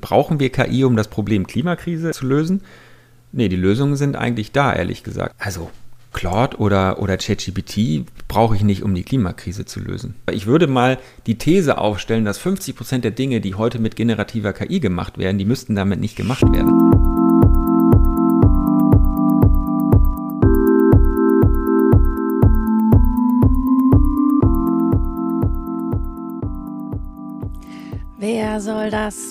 brauchen wir KI, um das Problem Klimakrise zu lösen? Nee, die Lösungen sind eigentlich da, ehrlich gesagt. Also Claude oder ChatGPT brauche ich nicht, um die Klimakrise zu lösen. Ich würde mal die These aufstellen, dass 50% der Dinge, die heute mit generativer KI gemacht werden, die müssten damit nicht gemacht werden. Wer soll das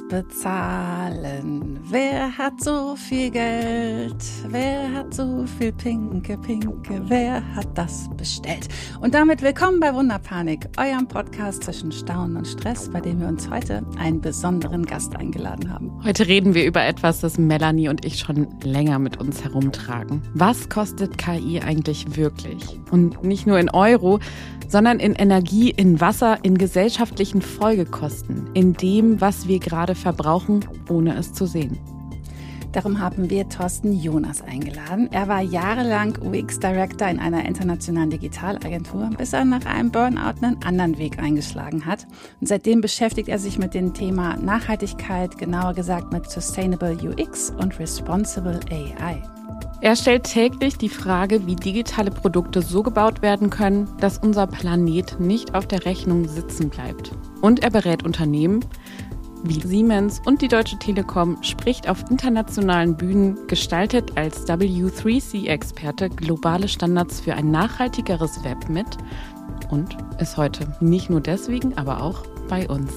bezahlen? Wer hat so viel Geld? Wer hat so viel Pinke? Wer hat das bestellt? Und damit willkommen bei Wunderpanik, eurem Podcast zwischen Staunen und Stress, bei dem wir uns heute einen besonderen Gast eingeladen haben. Heute reden wir über etwas, das Melanie und ich schon länger mit uns herumtragen. Was kostet KI eigentlich wirklich? Und nicht nur in Euro, sondern in Energie, in Wasser, in gesellschaftlichen Folgekosten, in dem, was wir gerade verbrauchen, ohne es zu sehen. Darum haben wir Thorsten Jonas eingeladen. Er war jahrelang UX-Director in einer internationalen Digitalagentur, bis er nach einem Burnout einen anderen Weg eingeschlagen hat. Und seitdem beschäftigt er sich mit dem Thema Nachhaltigkeit, genauer gesagt mit Sustainable UX und Responsible AI. Er stellt täglich die Frage, wie digitale Produkte so gebaut werden können, dass unser Planet nicht auf der Rechnung sitzen bleibt. Und er berät Unternehmen wie Siemens und die Deutsche Telekom, spricht auf internationalen Bühnen, gestaltet als W3C-Experte globale Standards für ein nachhaltigeres Web mit und ist heute nicht nur deswegen, aber auch bei uns.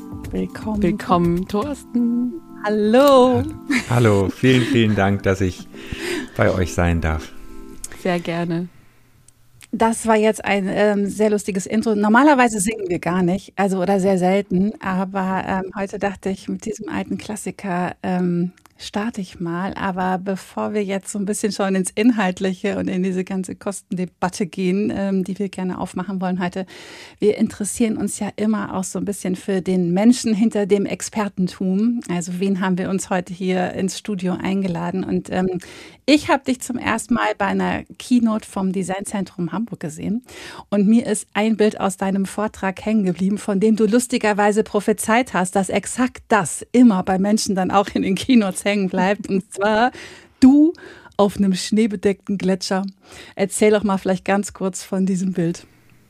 Willkommen, Thorsten. Hallo. Hallo, vielen, vielen Dank, dass ich bei euch sein darf. Sehr gerne. Das war jetzt ein sehr lustiges Intro. Normalerweise singen wir gar nicht, also oder sehr selten, aber heute dachte ich, mit diesem alten Klassiker starte ich mal. Aber bevor wir jetzt so ein bisschen schon ins Inhaltliche und in diese ganze Kostendebatte gehen, die wir gerne aufmachen wollen heute, wir interessieren uns ja immer auch so ein bisschen für den Menschen hinter dem Expertentum. Also wen haben wir uns heute hier ins Studio eingeladen? Und ich habe dich zum ersten Mal bei einer Keynote vom Designzentrum Hamburg gesehen. Und mir ist ein Bild aus deinem Vortrag hängen geblieben, von dem du lustigerweise prophezeit hast, dass exakt das immer bei Menschen dann auch in den Keynotes hängen bleibt. Und zwar du auf einem schneebedeckten Gletscher. Erzähl doch mal vielleicht ganz kurz von diesem Bild.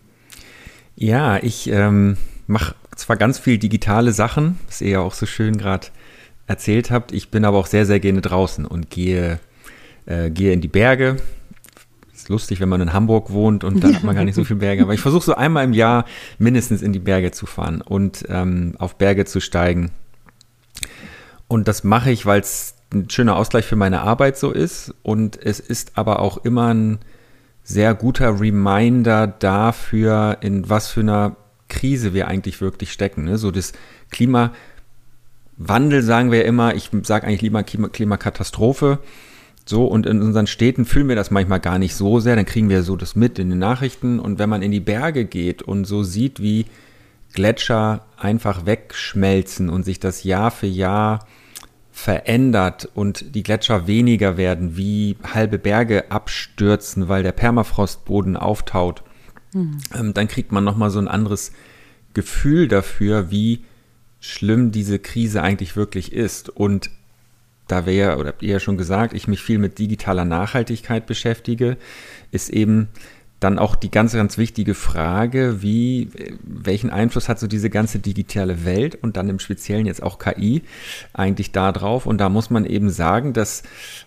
Ja, ich mache zwar ganz viel digitale Sachen, was ihr ja auch so schön gerade erzählt habt. Ich bin aber auch sehr, sehr gerne draußen und gehe in die Berge. Ist lustig, wenn man in Hamburg wohnt und dann hat man gar nicht so viele Berge. Aber ich versuche so einmal im Jahr mindestens in die Berge zu fahren und auf Berge zu steigen. Und das mache ich, weil es ein schöner Ausgleich für meine Arbeit so ist. Und es ist aber auch immer ein sehr guter Reminder dafür, in was für einer Krise wir eigentlich wirklich stecken. Ne? So das Klimawandel sagen wir immer, ich sage eigentlich lieber Klimakatastrophe. So, und in unseren Städten fühlen wir das manchmal gar nicht so sehr, dann kriegen wir so das mit in den Nachrichten. Und wenn man in die Berge geht und so sieht, wie Gletscher einfach wegschmelzen und sich das Jahr für Jahr verändert und die Gletscher weniger werden, wie halbe Berge abstürzen, weil der Permafrostboden auftaut, dann kriegt man nochmal so ein anderes Gefühl dafür, wie schlimm diese Krise eigentlich wirklich ist. Und da oder habt ihr ja schon gesagt, ich mich viel mit digitaler Nachhaltigkeit beschäftige, ist eben dann auch die ganz, ganz wichtige Frage, welchen Einfluss hat so diese ganze digitale Welt und dann im Speziellen jetzt auch KI eigentlich da drauf. Und da muss man eben sagen, dass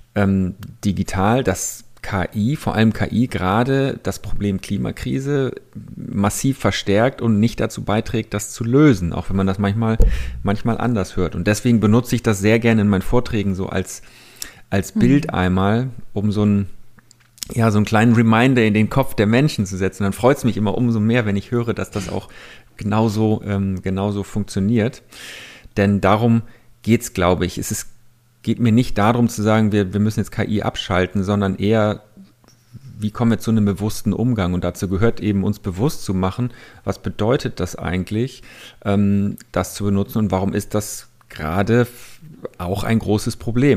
das KI, vor allem KI, gerade das Problem Klimakrise massiv verstärkt und nicht dazu beiträgt, das zu lösen, auch wenn man das manchmal anders hört. Und deswegen benutze ich das sehr gerne in meinen Vorträgen so als Bild einmal, um so einen kleinen Reminder in den Kopf der Menschen zu setzen. Dann freut es mich immer umso mehr, wenn ich höre, dass das auch genauso funktioniert. Denn darum geht's, glaube ich. Geht mir nicht darum zu sagen, wir müssen jetzt KI abschalten, sondern eher, wie kommen wir zu einem bewussten Umgang? Und dazu gehört eben, uns bewusst zu machen, was bedeutet das eigentlich, das zu benutzen und warum ist das gerade auch ein großes Problem.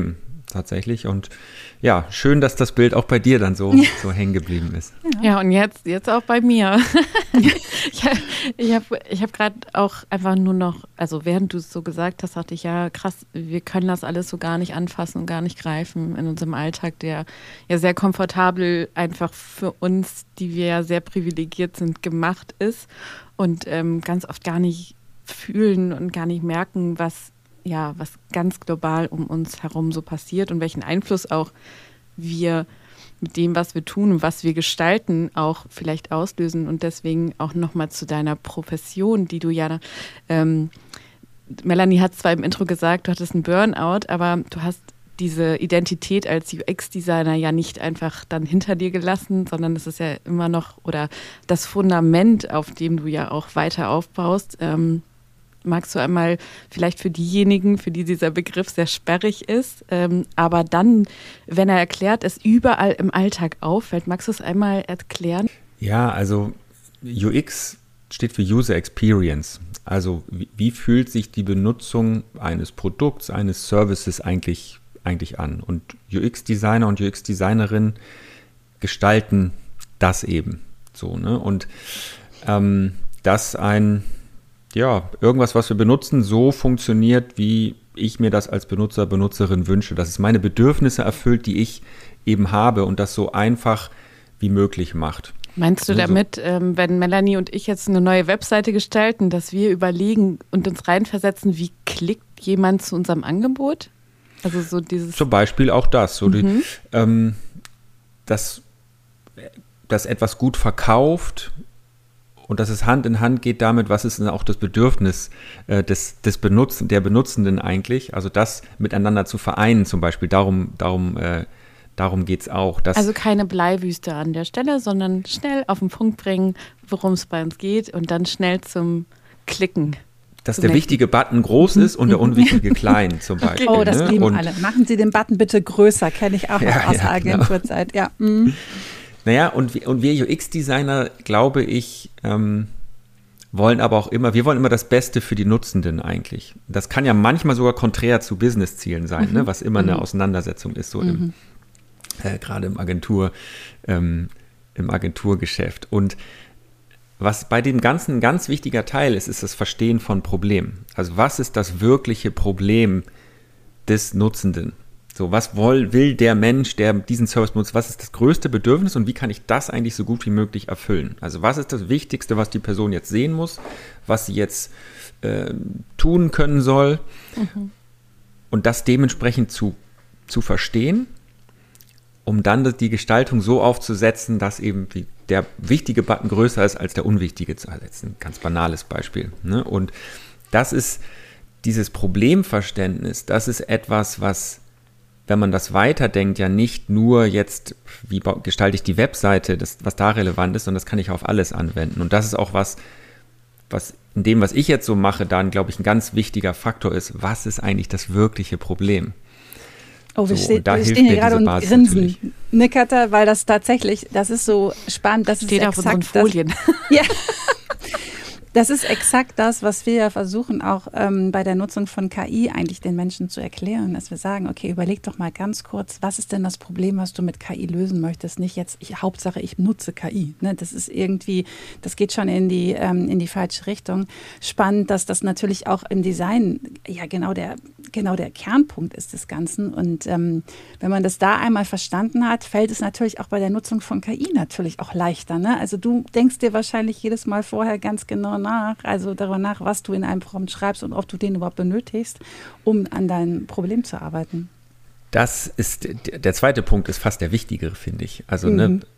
tatsächlich. Und ja, schön, dass das Bild auch bei dir dann so hängen geblieben ist. Ja, und jetzt auch bei mir. Ich hab gerade auch einfach nur noch, also während du es so gesagt hast, dachte ich, ja krass, wir können das alles so gar nicht anfassen und gar nicht greifen in unserem Alltag, der ja sehr komfortabel einfach für uns, die wir ja sehr privilegiert sind, gemacht ist und ganz oft gar nicht fühlen und gar nicht merken, was ganz global um uns herum so passiert und welchen Einfluss auch wir mit dem, was wir tun und was wir gestalten, auch vielleicht auslösen. Und deswegen auch nochmal zu deiner Profession, die du ja, Melanie hat zwar im Intro gesagt, du hattest einen Burnout, aber du hast diese Identität als UX-Designer ja nicht einfach dann hinter dir gelassen, sondern es ist ja immer noch, oder das Fundament, auf dem du ja auch weiter aufbaust. Magst du einmal vielleicht für diejenigen, für die dieser Begriff sehr sperrig ist, aber dann, wenn er erklärt, es überall im Alltag auffällt, magst du es einmal erklären? Ja, also UX steht für User Experience. Also wie fühlt sich die Benutzung eines Produkts, eines Services eigentlich an? Und UX-Designer und UX-Designerin gestalten das eben so, ne? Und dass irgendwas, was wir benutzen, so funktioniert, wie ich mir das als Benutzer, Benutzerin wünsche, dass es meine Bedürfnisse erfüllt, die ich eben habe und das so einfach wie möglich macht. Meinst du damit, wenn Melanie und ich jetzt eine neue Webseite gestalten, dass wir überlegen und uns reinversetzen, wie klickt jemand zu unserem Angebot? Also so dieses. Zum Beispiel auch das, so dass etwas gut verkauft und dass es Hand in Hand geht damit, was ist denn auch das Bedürfnis der Benutzenden eigentlich, also das miteinander zu vereinen zum Beispiel, darum geht es auch. Also keine Bleiwüste an der Stelle, sondern schnell auf den Punkt bringen, worum es bei uns geht und dann schnell zum Klicken. Dass der wichtige Button groß ist und der unwichtige klein zum Beispiel. Oh, das lieben alle. Machen Sie den Button bitte größer, kenne ich auch noch aus der Agenturzeit. Ja. Naja, und wir UX-Designer, glaube ich, wollen aber auch wir wollen immer das Beste für die Nutzenden eigentlich. Das kann ja manchmal sogar konträr zu Business-Zielen sein, ne, was immer eine Auseinandersetzung ist, so gerade im Agenturgeschäft. Und was bei dem Ganzen ein ganz wichtiger Teil ist, ist das Verstehen von Problemen. Also was ist das wirkliche Problem des Nutzenden? So, was will der Mensch, der diesen Service benutzt, was ist das größte Bedürfnis und wie kann ich das eigentlich so gut wie möglich erfüllen? Also was ist das Wichtigste, was die Person jetzt sehen muss, was sie jetzt tun können soll und das dementsprechend zu verstehen, um dann die Gestaltung so aufzusetzen, dass eben der wichtige Button größer ist als der unwichtige. Das ist ein ganz banales Beispiel. Ne? Und das ist dieses Problemverständnis, das ist etwas, was, wenn man das weiterdenkt, ja nicht nur jetzt, wie gestalte ich die Webseite, was da relevant ist, sondern das kann ich auf alles anwenden. Und das ist auch was in dem, was ich jetzt so mache, dann, glaube ich, ein ganz wichtiger Faktor ist, was ist eigentlich das wirkliche Problem? Oh, wir stehen hier gerade und grinsen, ne, Katha, weil das ist so spannend. Das steht auf unseren Folien. Ja. Das ist exakt das, was wir ja versuchen, auch bei der Nutzung von KI eigentlich den Menschen zu erklären, dass wir sagen, okay, überleg doch mal ganz kurz, was ist denn das Problem, was du mit KI lösen möchtest? Nicht jetzt, Hauptsache ich nutze KI. Ne? Das ist irgendwie, das geht schon in die falsche Richtung. Spannend, dass das natürlich auch im Design ja genau der Kernpunkt ist des Ganzen. Und wenn man das da einmal verstanden hat, fällt es natürlich auch bei der Nutzung von KI natürlich auch leichter. Ne? Also du denkst dir wahrscheinlich jedes Mal vorher ganz genau darüber nach, was du in einem Prompt schreibst und ob du den überhaupt benötigst, um an deinem Problem zu arbeiten. Das ist, der zweite Punkt ist fast der wichtigere, finde ich. Also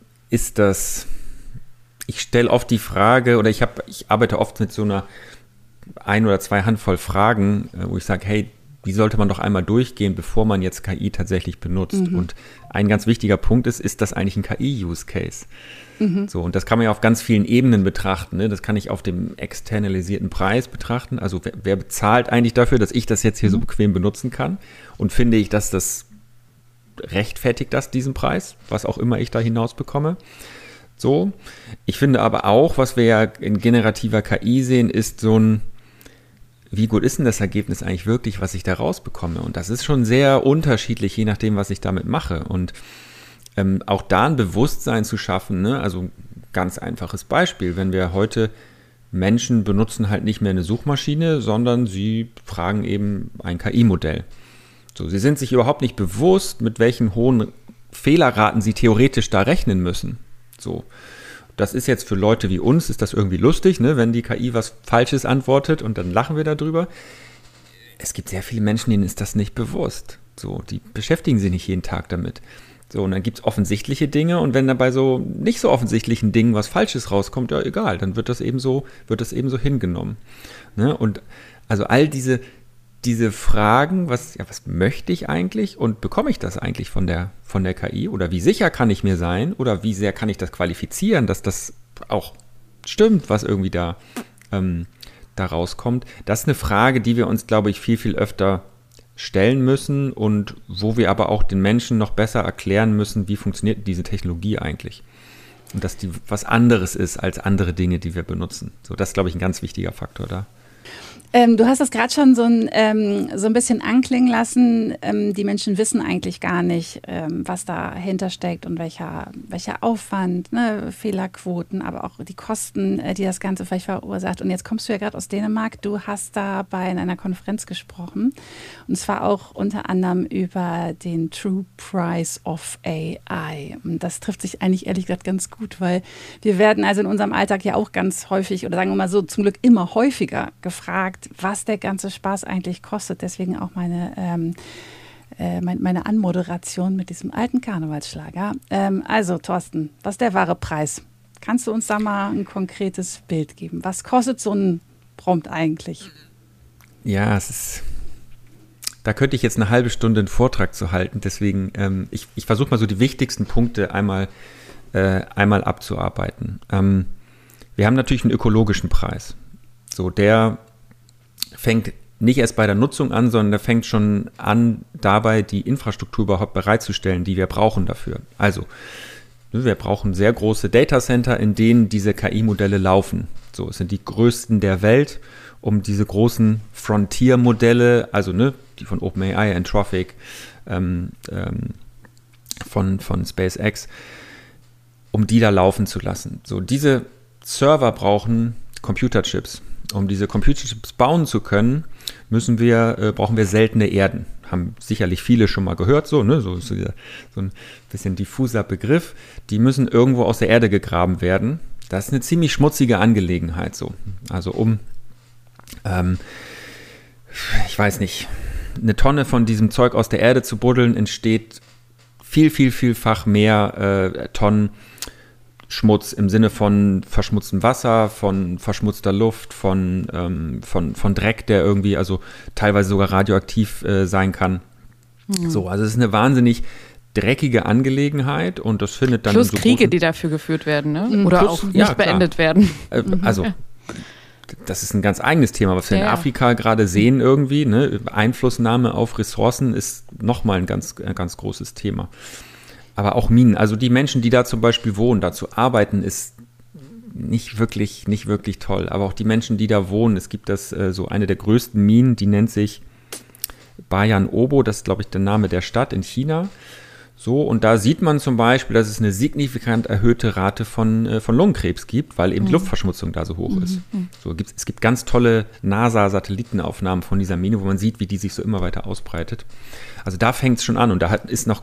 ich stelle oft die Frage, oder ich arbeite oft mit so einer 1 oder 2 Handvoll Fragen, wo ich sage, hey, die sollte man doch einmal durchgehen, bevor man jetzt KI tatsächlich benutzt. Und ein ganz wichtiger Punkt ist das eigentlich ein KI-Use-Case? So, und das kann man ja auf ganz vielen Ebenen betrachten. Ne? Das kann ich auf dem externalisierten Preis betrachten. Also wer bezahlt eigentlich dafür, dass ich das jetzt hier so bequem benutzen kann? Und finde ich, dass das rechtfertigt diesen Preis, was auch immer ich da hinaus bekomme? So. Ich finde aber auch, was wir ja in generativer KI sehen, ist so ein wie gut ist denn das Ergebnis eigentlich wirklich, was ich da rausbekomme? Und das ist schon sehr unterschiedlich, je nachdem, was ich damit mache. Und auch da ein Bewusstsein zu schaffen, ne? Also ganz einfaches Beispiel, wenn wir heute Menschen benutzen halt nicht mehr eine Suchmaschine, sondern sie fragen eben ein KI-Modell. So, sie sind sich überhaupt nicht bewusst, mit welchen hohen Fehlerraten sie theoretisch da rechnen müssen. So, das ist jetzt für Leute wie uns, ist das irgendwie lustig, ne, wenn die KI was Falsches antwortet und dann lachen wir darüber. Es gibt sehr viele Menschen, denen ist das nicht bewusst. So, die beschäftigen sich nicht jeden Tag damit. So, und dann gibt es offensichtliche Dinge und wenn dann bei so nicht so offensichtlichen Dingen was Falsches rauskommt, ja egal, dann wird das eben so hingenommen. Ne? Und also all diese Fragen, was möchte ich eigentlich und bekomme ich das eigentlich von der KI oder wie sicher kann ich mir sein oder wie sehr kann ich das qualifizieren, dass das auch stimmt, was irgendwie da rauskommt. Das ist eine Frage, die wir uns, glaube ich, viel, viel öfter stellen müssen und wo wir aber auch den Menschen noch besser erklären müssen, wie funktioniert diese Technologie eigentlich. Und dass die was anderes ist als andere Dinge, die wir benutzen. So, das ist, glaube ich, ein ganz wichtiger Faktor da. Du hast das gerade schon so ein bisschen anklingen lassen. Die Menschen wissen eigentlich gar nicht, was dahinter steckt und welcher Aufwand, ne, Fehlerquoten, aber auch die Kosten, die das Ganze vielleicht verursacht. Und jetzt kommst du ja gerade aus Dänemark. Du hast dabei in einer Konferenz gesprochen und zwar auch unter anderem über den True Price of AI. Und das trifft sich eigentlich ehrlich gesagt ganz gut, weil wir werden also in unserem Alltag ja auch ganz häufig oder sagen wir mal so zum Glück immer häufiger gefragt, was der ganze Spaß eigentlich kostet. Deswegen auch meine Anmoderation mit diesem alten Karnevalsschlager. Also Thorsten, was ist der wahre Preis? Kannst du uns da mal ein konkretes Bild geben? Was kostet so ein Prompt eigentlich? Ja, da könnte ich jetzt eine halbe Stunde einen Vortrag zu halten. Deswegen, ich versuche mal so die wichtigsten Punkte einmal abzuarbeiten. Wir haben natürlich einen ökologischen Preis. So, der fängt nicht erst bei der Nutzung an, sondern der fängt schon an, dabei die Infrastruktur überhaupt bereitzustellen, die wir brauchen dafür. Also, wir brauchen sehr große Datacenter, in denen diese KI-Modelle laufen. So, es sind die größten der Welt, um diese großen Frontier-Modelle, also die von OpenAI, Anthropic, von SpaceX, um die da laufen zu lassen. So, diese Server brauchen Computerchips. Um diese Computerchips bauen zu können, brauchen wir seltene Erden. Haben sicherlich viele schon mal gehört, so ein bisschen diffuser Begriff. Die müssen irgendwo aus der Erde gegraben werden. Das ist eine ziemlich schmutzige Angelegenheit, so. Also ich weiß nicht, eine Tonne von diesem Zeug aus der Erde zu buddeln, entsteht vielfach mehr Tonnen Schmutz im Sinne von verschmutztem Wasser, von verschmutzter Luft, von Dreck, der irgendwie, also teilweise sogar radioaktiv sein kann. So, also es ist eine wahnsinnig dreckige Angelegenheit und das findet dann plus Kriege, die dafür geführt werden, ne? Oder plus, auch nicht beendet werden. Also das ist ein ganz eigenes Thema, was wir in Afrika gerade sehen irgendwie. Ne? Einflussnahme auf Ressourcen ist nochmal ein ganz großes Thema. Aber auch Minen, also die Menschen, die da zum Beispiel wohnen, da zu arbeiten, ist nicht wirklich toll. Aber auch die Menschen, die da wohnen, es gibt so eine der größten Minen, die nennt sich Bayan Obo, das ist, glaube ich, der Name der Stadt in China. So, und da sieht man zum Beispiel, dass es eine signifikant erhöhte Rate von Lungenkrebs gibt, weil eben die Luftverschmutzung da so hoch ist. So, es gibt ganz tolle NASA-Satellitenaufnahmen von dieser Mine, wo man sieht, wie die sich so immer weiter ausbreitet. Also da fängt es schon an und da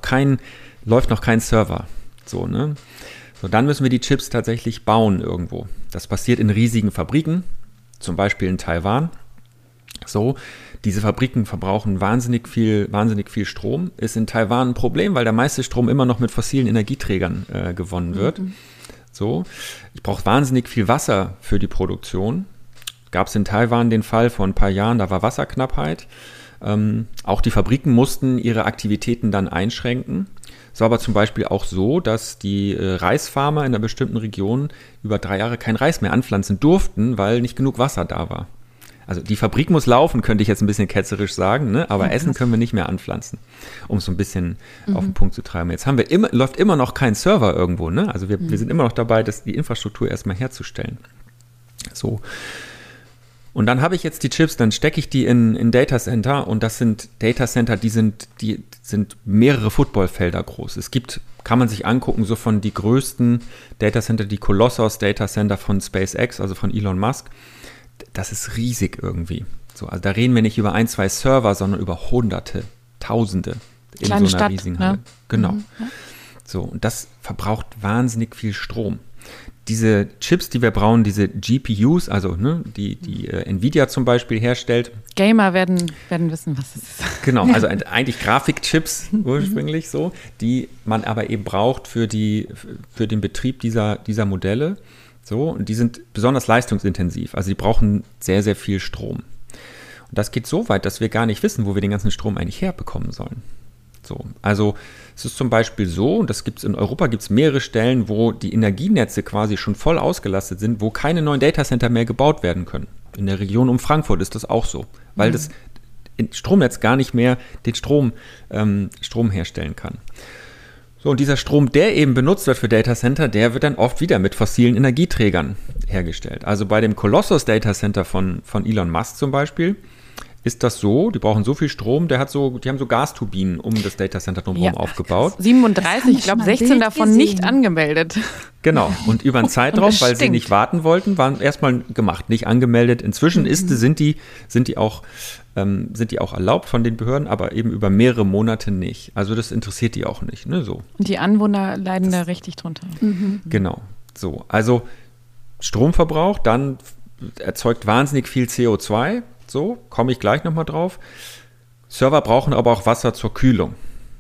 läuft noch kein Server. So, ne? So, dann müssen wir die Chips tatsächlich bauen irgendwo. Das passiert in riesigen Fabriken, zum Beispiel in Taiwan. So, diese Fabriken verbrauchen wahnsinnig viel Strom. Ist in Taiwan ein Problem, weil der meiste Strom immer noch mit fossilen Energieträgern gewonnen wird. So, ich brauche wahnsinnig viel Wasser für die Produktion. Gab es in Taiwan den Fall vor ein paar Jahren, da war Wasserknappheit. Auch die Fabriken mussten ihre Aktivitäten dann einschränken. Es war aber zum Beispiel auch so, dass die Reisfarmer in einer bestimmten Region über 3 Jahre kein Reis mehr anpflanzen durften, weil nicht genug Wasser da war. Also die Fabrik muss laufen, könnte ich jetzt ein bisschen ketzerisch sagen, ne? Aber Essen können wir nicht mehr anpflanzen, um es so ein bisschen auf den Punkt zu treiben. Jetzt läuft immer noch kein Server irgendwo, ne? Also wir sind immer noch dabei, die Infrastruktur erstmal herzustellen. So. Und dann habe ich jetzt die Chips, dann stecke ich die in Datacenter und das sind Datacenter, die sind mehrere Footballfelder groß. Es gibt, kann man sich angucken, so von die größten Datacenter, die Colossus Datacenter von SpaceX, also von Elon Musk. Das ist riesig irgendwie. So, also da reden wir nicht über 1, 2 Server, sondern über Hunderte, Tausende in Kleine so einer Stadt, riesigen Halle. ne? Genau. Ja. So, und das verbraucht wahnsinnig viel Strom. Diese Chips, die wir brauchen, diese GPUs, also die Nvidia zum Beispiel herstellt. Gamer werden wissen, was es ist. Genau, also eigentlich Grafikchips ursprünglich so, die man aber eben braucht für den Betrieb dieser Modelle. So, und die sind besonders leistungsintensiv. Also die brauchen sehr, sehr viel Strom. Und das geht so weit, dass wir gar nicht wissen, wo wir den ganzen Strom eigentlich herbekommen sollen. So, also es ist zum Beispiel so, und das gibt's in Europa, gibt es mehrere Stellen, wo die Energienetze quasi schon voll ausgelastet sind, wo keine neuen Datacenter mehr gebaut werden können. In der Region um Frankfurt ist das auch so, weil das Stromnetz gar nicht mehr den Strom herstellen kann. So, und dieser Strom, der eben benutzt wird für Datacenter, der wird dann oft wieder mit fossilen Energieträgern hergestellt. Also bei dem Colossus Datacenter von Elon Musk zum Beispiel, ist das so, die brauchen so viel Strom, die haben so Gasturbinen um das Datacenter drumherum aufgebaut. 37, ich glaube 16 davon gesehen. Nicht angemeldet. Genau, und über einen Zeitraum, weil sie nicht warten wollten, waren erstmal gemacht, nicht angemeldet. Inzwischen sind die auch erlaubt von den Behörden, aber eben über mehrere Monate nicht. Also das interessiert die auch nicht. Ne, so. Und die Anwohner leiden da richtig drunter. Genau, so. Also Stromverbrauch, dann erzeugt wahnsinnig viel CO2. So, komme ich gleich nochmal drauf. Server brauchen aber auch Wasser zur Kühlung.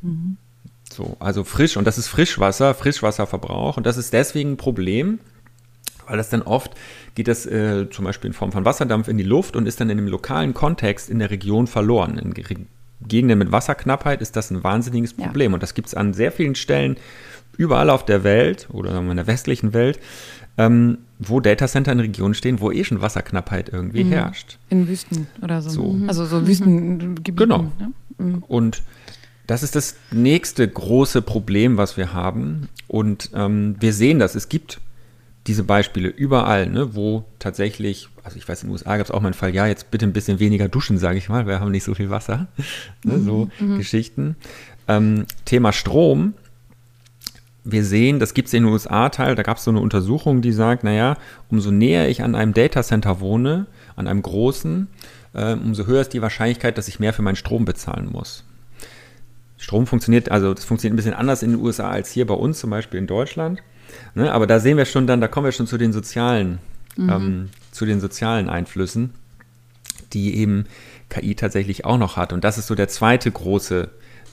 So, also frisch, und das ist Frischwasserverbrauch. Und das ist deswegen ein Problem, weil das dann oft geht das zum Beispiel in Form von Wasserdampf in die Luft und ist dann in dem lokalen Kontext in der Region verloren. In Gegenden mit Wasserknappheit ist das ein wahnsinniges Problem. Und das gibt es an sehr vielen Stellen überall auf der Welt oder sagen wir in der westlichen Welt, wo Datacenter in Regionen stehen, wo schon Wasserknappheit irgendwie herrscht. In Wüsten oder so. Also so Wüstengebieten. Genau. Ne? Und das ist das nächste große Problem, was wir haben. Und wir sehen das. Es gibt diese Beispiele überall, ne, wo tatsächlich, also ich weiß, in den USA gab es auch mal einen Fall, ja, jetzt bitte ein bisschen weniger duschen, sage ich mal, wir haben nicht so viel Wasser. Ne, so Geschichten. Thema Strom. Wir sehen, das gibt es in den USA-Teil, da gab es so eine Untersuchung, die sagt, naja, umso näher ich an einem Datacenter wohne, an einem großen, umso höher ist die Wahrscheinlichkeit, dass ich mehr für meinen Strom bezahlen muss. Strom funktioniert, also das funktioniert ein bisschen anders in den USA als hier bei uns, zum Beispiel in Deutschland. Ne, aber da sehen wir schon dann, da kommen wir schon zu den sozialen Einflüssen, die eben KI tatsächlich auch noch hat. Und das ist so der zweite große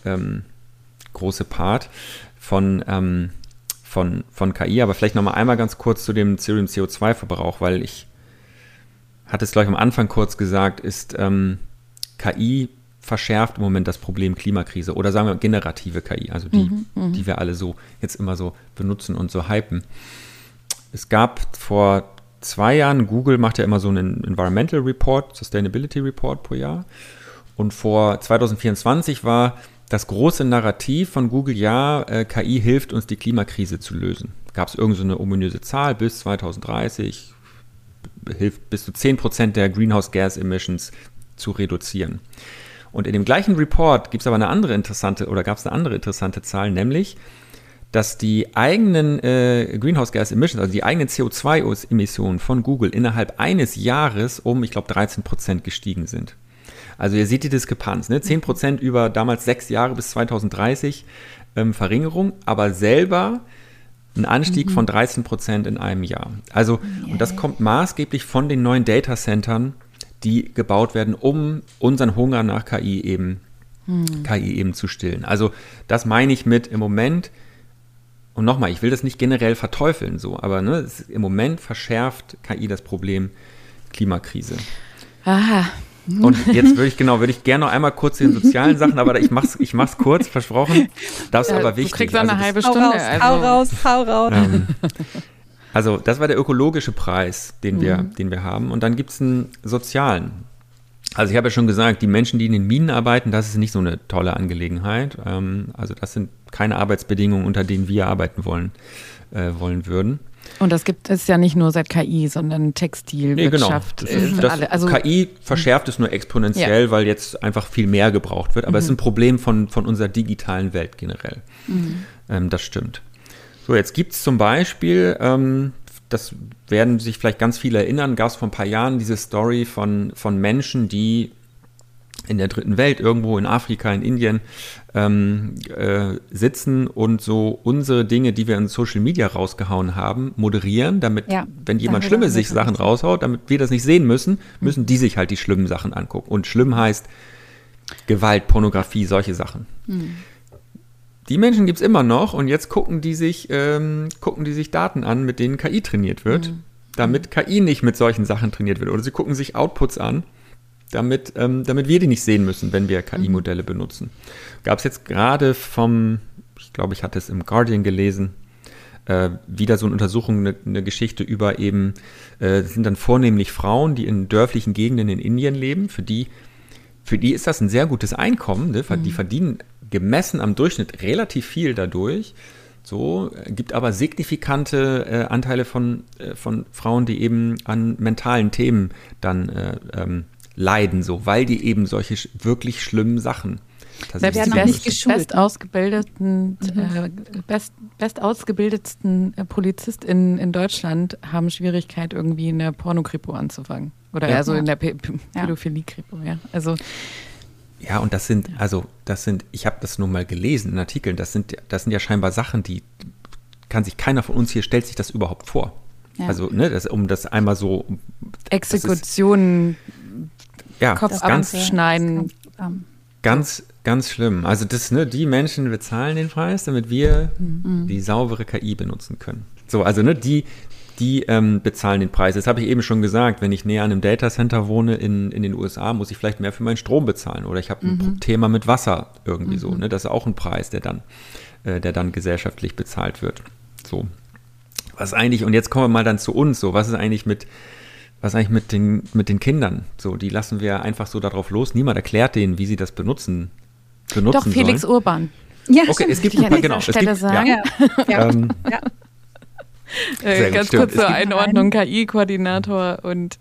Part von KI, aber vielleicht nochmal einmal ganz kurz zu dem CO2-Verbrauch, weil ich hatte es gleich am Anfang kurz gesagt, ist KI verschärft im Moment das Problem Klimakrise oder sagen wir generative KI, also die wir alle so jetzt immer so benutzen und so hypen. Es gab vor 2 Jahren, Google macht ja immer so einen Environmental Report, Sustainability Report pro Jahr, und vor 2024 war das große Narrativ von Google, KI hilft uns, die Klimakrise zu lösen. Gab es irgend so eine ominöse Zahl, bis 2030 hilft bis zu 10% der Greenhouse Gas Emissions zu reduzieren. Und in dem gleichen Report gibt es aber gab es eine andere interessante Zahl, nämlich, dass die eigenen Greenhouse Gas Emissions, also die eigenen CO2-Emissionen von Google innerhalb eines Jahres um, ich glaube, 13% gestiegen sind. Also ihr seht die Diskrepanz, ne? 10% über damals 6 Jahre bis 2030 Verringerung, aber selber ein Anstieg von 13% in einem Jahr. Also, und das kommt maßgeblich von den neuen Datacentern, die gebaut werden, um unseren Hunger nach KI eben zu stillen. Also das meine ich mit im Moment, und nochmal, ich will das nicht generell verteufeln, so, aber im Moment verschärft KI das Problem Klimakrise. Aha. Und jetzt würde ich gerne noch einmal kurz zu den sozialen Sachen, aber ich mach's kurz, versprochen. Das ist aber wichtig. Du kriegst eine halbe Stunde. Hau raus. Also das war der ökologische Preis, den wir haben. Und dann gibt es einen sozialen. Also ich habe ja schon gesagt, die Menschen, die in den Minen arbeiten, das ist nicht so eine tolle Angelegenheit. Also das sind keine Arbeitsbedingungen, unter denen wir arbeiten wollen würden. Und das gibt es ja nicht nur seit KI, sondern Textil, Wirtschaft. Genau. Also KI verschärft es nur exponentiell, weil jetzt einfach viel mehr gebraucht wird. Aber es ist ein Problem von unserer digitalen Welt generell. Das stimmt. So, jetzt gibt es zum Beispiel, das werden sich vielleicht ganz viele erinnern, gab es vor ein paar Jahren diese Story von Menschen, die in der dritten Welt, irgendwo in Afrika, in Indien, sitzen und so unsere Dinge, die wir in Social Media rausgehauen haben, moderieren, damit, wenn jemand schlimme Sachen raushaut, damit wir das nicht sehen müssen, müssen die sich halt die schlimmen Sachen angucken. Und schlimm heißt Gewalt, Pornografie, solche Sachen. Die Menschen gibt es immer noch und jetzt gucken die sich Daten an, mit denen KI trainiert wird, damit KI nicht mit solchen Sachen trainiert wird. Oder sie gucken sich Outputs an, damit wir die nicht sehen müssen, wenn wir KI-Modelle benutzen. Gab es jetzt gerade ich glaube, ich hatte es im Guardian gelesen, wieder so eine Untersuchung, eine Geschichte über eben, das sind dann vornehmlich Frauen, die in dörflichen Gegenden in Indien leben. Für die ist das ein sehr gutes Einkommen, ne? Die verdienen gemessen am Durchschnitt relativ viel dadurch. So, gibt aber signifikante Anteile von Frauen, die eben an mentalen Themen dann leiden, so, weil die eben solche wirklich schlimmen Sachen selbst die bestausgebildetsten PolizistInnen in Deutschland haben Schwierigkeit, irgendwie in der Pornokripo anzufangen. Oder also in der Pädophilie-Kripo, ja. Also ja, und das sind, ich habe das nur mal gelesen in Artikeln, das sind ja scheinbar Sachen, die kann sich keiner von uns hier, stellt sich das überhaupt vor. Ja. Also, ne, um das einmal so. Exekutionen, Kopf abschneiden. Ganz, ganz schlimm. Also die Menschen bezahlen den Preis, damit wir die saubere KI benutzen können. So, also die bezahlen den Preis. Das habe ich eben schon gesagt, wenn ich näher an einem Datacenter wohne in den USA, muss ich vielleicht mehr für meinen Strom bezahlen. Oder ich habe ein Thema mit Wasser irgendwie so. Ne? Das ist auch ein Preis, der dann gesellschaftlich bezahlt wird. So. Was eigentlich, und jetzt kommen wir mal dann zu uns, so, was ist eigentlich mit den Kindern? So, die lassen wir einfach so darauf los. Niemand erklärt denen, wie sie das benutzen Doch, Felix sollen. Urban. Ja, okay, es gibt ein paar, genau. Stelle sagen. Ganz kurz zur Einordnung, KI-Koordinator und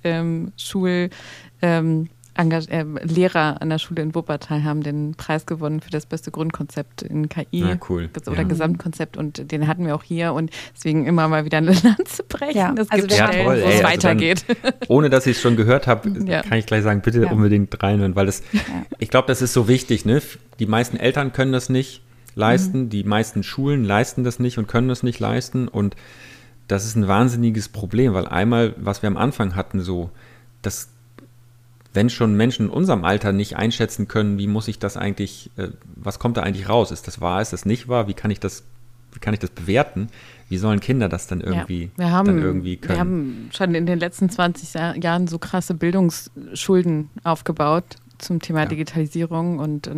Lehrer an der Schule in Wuppertal haben den Preis gewonnen für das beste Grundkonzept in KI oder Gesamtkonzept, und den hatten wir auch hier, und deswegen immer mal wieder eine Lanze brechen. Ja, das gibt Stellen, wo es weitergeht. Dann, ohne dass ich es schon gehört habe, kann ich gleich sagen, bitte unbedingt reinhören, weil ich glaube, das ist so wichtig. Ne? Die meisten Eltern können das nicht leisten, die meisten Schulen leisten das nicht und können das nicht leisten, und das ist ein wahnsinniges Problem, weil einmal, was wir am Anfang hatten, so, dass wenn schon Menschen in unserem Alter nicht einschätzen können, wie muss ich das eigentlich, was kommt da eigentlich raus? Ist das wahr, ist das nicht wahr? Wie kann ich das bewerten? Wie sollen Kinder das dann irgendwie, können? Wir haben schon in den letzten 20 Jahren so krasse Bildungsschulden aufgebaut zum Thema Digitalisierung und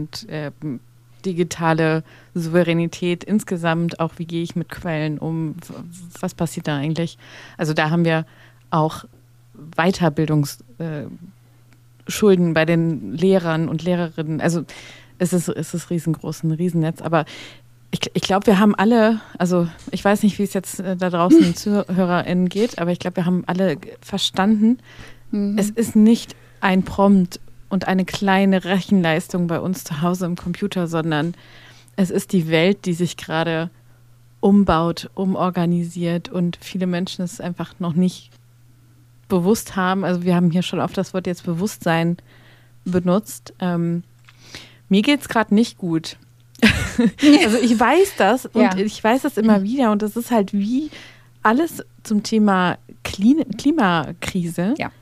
digitale Souveränität insgesamt, auch wie gehe ich mit Quellen um, was passiert da eigentlich? Also da haben wir auch Weiterbildungsschulden bei den Lehrern und Lehrerinnen. Also es ist riesengroß, ein Riesennetz, aber ich glaube, wir haben alle, also ich weiß nicht, wie es jetzt da draußen den ZuhörerInnen geht, aber ich glaube, wir haben alle verstanden, es ist nicht ein Prompt und eine kleine Rechenleistung bei uns zu Hause im Computer, sondern es ist die Welt, die sich gerade umbaut, umorganisiert, und viele Menschen es einfach noch nicht bewusst haben. Also wir haben hier schon oft das Wort jetzt Bewusstsein benutzt. Mir geht es gerade nicht gut. Also ich weiß das und ich weiß das immer wieder, und das ist halt wie alles zum Thema Klimakrise. Ja.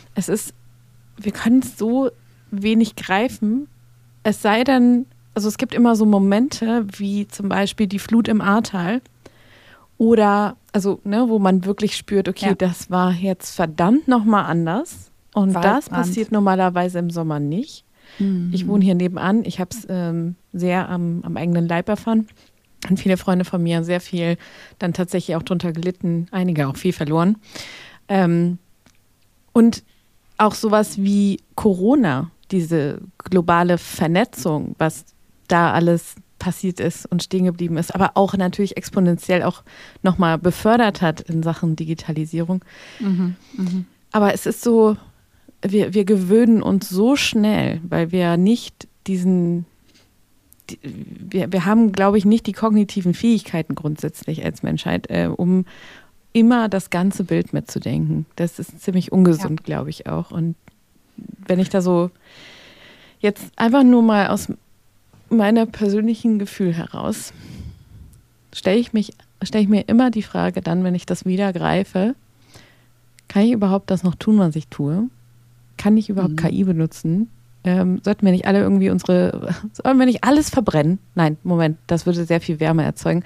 Wir können es so wenig greifen, es sei denn, also es gibt immer so Momente wie zum Beispiel die Flut im Ahrtal oder, also wo man wirklich spürt, okay, das war jetzt verdammt nochmal anders, und das passiert normalerweise im Sommer nicht. Ich wohne hier nebenan, ich habe es sehr am eigenen Leib erfahren, und viele Freunde von mir sehr viel dann tatsächlich auch drunter gelitten, einige auch viel verloren. Und auch sowas wie Corona, diese globale Vernetzung, was da alles passiert ist und stehen geblieben ist, aber auch natürlich exponentiell auch nochmal befördert hat in Sachen Digitalisierung. Aber es ist so, wir gewöhnen uns so schnell, weil wir nicht wir haben, glaube ich, nicht die kognitiven Fähigkeiten grundsätzlich als Menschheit, um immer das ganze Bild mitzudenken. Das ist ziemlich ungesund, glaube ich auch. Und wenn ich da so jetzt einfach nur mal aus meiner persönlichen Gefühl heraus, stelle ich mir immer die Frage dann, wenn ich das wieder greife, kann ich überhaupt das noch tun, was ich tue? Kann ich überhaupt KI benutzen? Sollten wir nicht alle irgendwie sollen wir nicht alles verbrennen? Nein, Moment, das würde sehr viel Wärme erzeugen.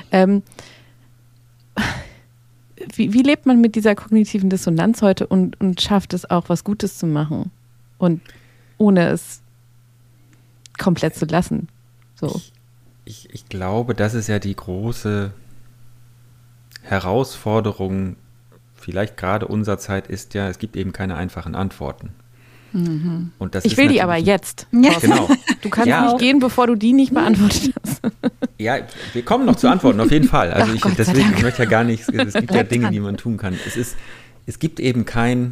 Wie lebt man mit dieser kognitiven Dissonanz heute und schafft es auch, was Gutes zu machen? Und ohne es komplett zu lassen. So. Ich glaube, das ist ja die große Herausforderung, vielleicht gerade unserer Zeit, ist ja, es gibt eben keine einfachen Antworten. Und das ich will die aber jetzt. Ja. Genau. Du kannst nicht gehen, bevor du die nicht beantwortet hast. Ja, wir kommen noch zu Antworten, auf jeden Fall. Also Gott sei deswegen, Dank. ich möchte ja gar nichts, es gibt ja Dinge, die man tun kann. Es gibt eben